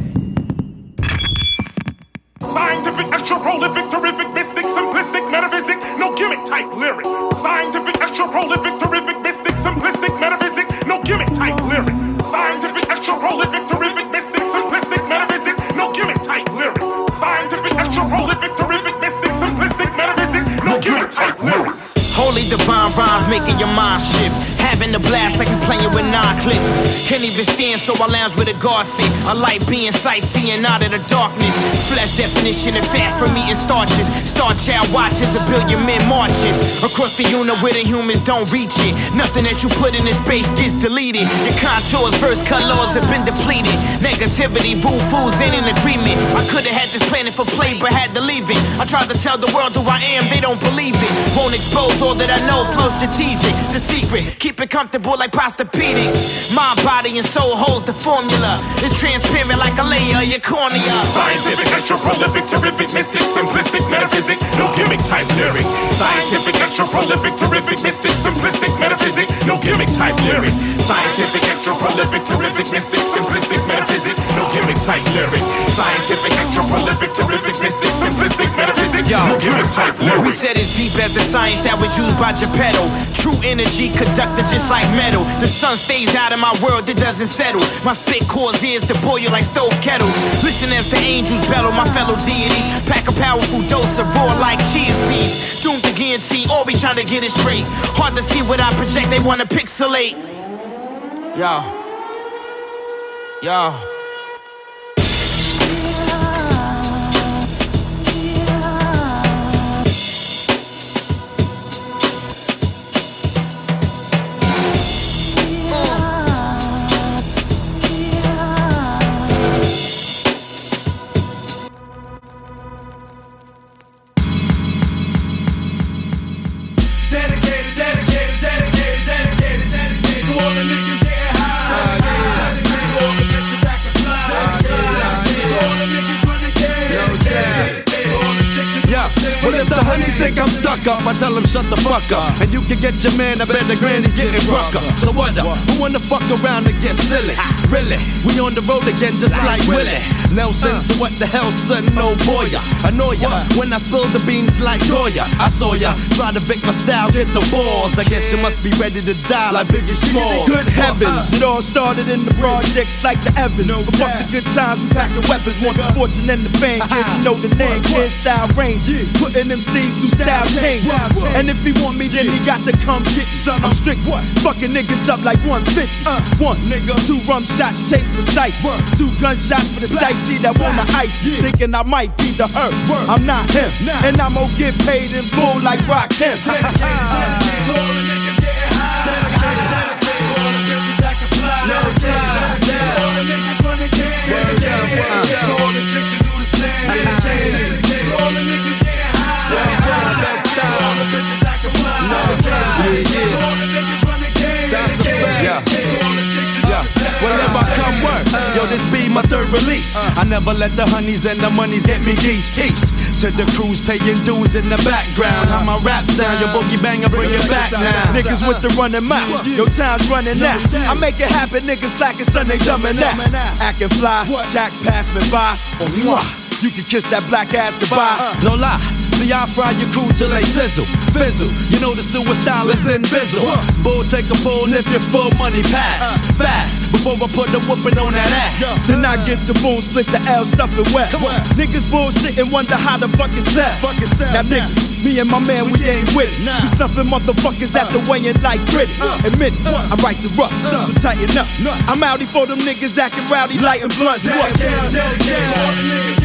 Scientific, extra prolific, terrific, mystic, simplistic, metaphysic, no gimmick type lyric. Scientific, extra prolific, terrific, mystic, simplistic, metaphysic, no gimmick type lyric. Scientific, extra prolific, terrific, mystic, simplistic, metaphysic, no gimmick type lyric. Scientific, extra prolific, terrific, mystic, simplistic, metaphysic, no gimmick type lyric. Holy divine rhymes making your mind shift. Having a blast like I'm playing with 9 clips. Can't even stand, so I lounge with a guard seat. A light being sightseeing out of the darkness. Flesh definition and fat for me is starches. Star Child watches 1 billion men marches across the unit where the humans don't reach it. Nothing that you put in this space gets deleted. Your contours, verse colors have been depleted. Negativity, fools ain't in agreement. I could've had this planet for play, but had to leave it. I tried to tell the world who I am, they don't believe it. Won't expose all that I know, flow strategic. The secret, keep it comfortable like posturepedics. Mind, body, and soul holds the formula. It's transparent like a layer of your cornea. Scientific, extra prolific, terrific, mystic, simplistic, metaphysic, no gimmick type lyric. Scientific, extra prolific, terrific, mystic, simplistic, metaphysic, no gimmick type lyric. Scientific, extra prolific, terrific, mystic, simplistic, metaphysic, no gimmick type lyric. Scientific, extra prolific, terrific, mystic, simplistic, metaphysic, no gimmick type lyric. We said it's deep as the science that was used by Geppetto. True energy conducted just like metal. The sun stays out of my world, it doesn't settle. My spit cause ears to boil like stove kettles. Listen as the angels bellow, my fellow deities. Pack a powerful dose of raw like chia seeds. Doomed to guarantee, all we trying to get it straight. Hard to see what I project, they wanna pixelate. Yo. Dedicated to all the niggas getting high. To all the bitches acting Well, if the honeys think I'm stuck up, I tell them shut the fuck up. And you can get your man a better granny getting ruck up. So what up? Who wanna fuck around and get silly? Really? We on the road again just like Willie Nelson, so what the hell, son? No boy, I annoy ya when I spill the beans like Goya. I saw ya try to pick my style, hit the balls. I guess you must be ready to die like Biggie Smalls. Good heavens, it all started in the projects like the Evans. But fuck the good times, we packing weapons. Want the fortune and the fame, can't you know the name? Kid style range, putting them C's through style change. And if he want me, then he got to come get me. I'm strict, fucking niggas up like 150. One nigga, 2 rum shots, chase precise. 2 gunshots for the shiesty that want the ice. Thinking I might be the hurt, I'm not him. And I'm gonna get paid in full like Rakim. Whenever I come work, yo, this be my 3rd release. I never let the honeys and the monies get me these peace. To the crews paying dues in the background. How my rap sound, your boogie banger, bring it back now. Niggas with the running mouth, your time's running out. I make it happen, niggas slacking, son, they dumbing out. Acting fly, Jack passed me by. You can kiss that black ass goodbye. No lie. See, I fry your crew till they sizzle, fizzle. You know the sewer style is in bizzle. Bull take a pull, if your full money pass fast before I put the whooping on that ass. Then I get the boom, split the L, stuff it wet. Niggas bullshit and wonder how the fuck it's set. Now niggas, me and my man, we ain't with it. We stuffing motherfuckers at the weighing like gritty. Admit it, I write the rough, so tighten up. I'm outy for them niggas acting rowdy, lighting blunts. What?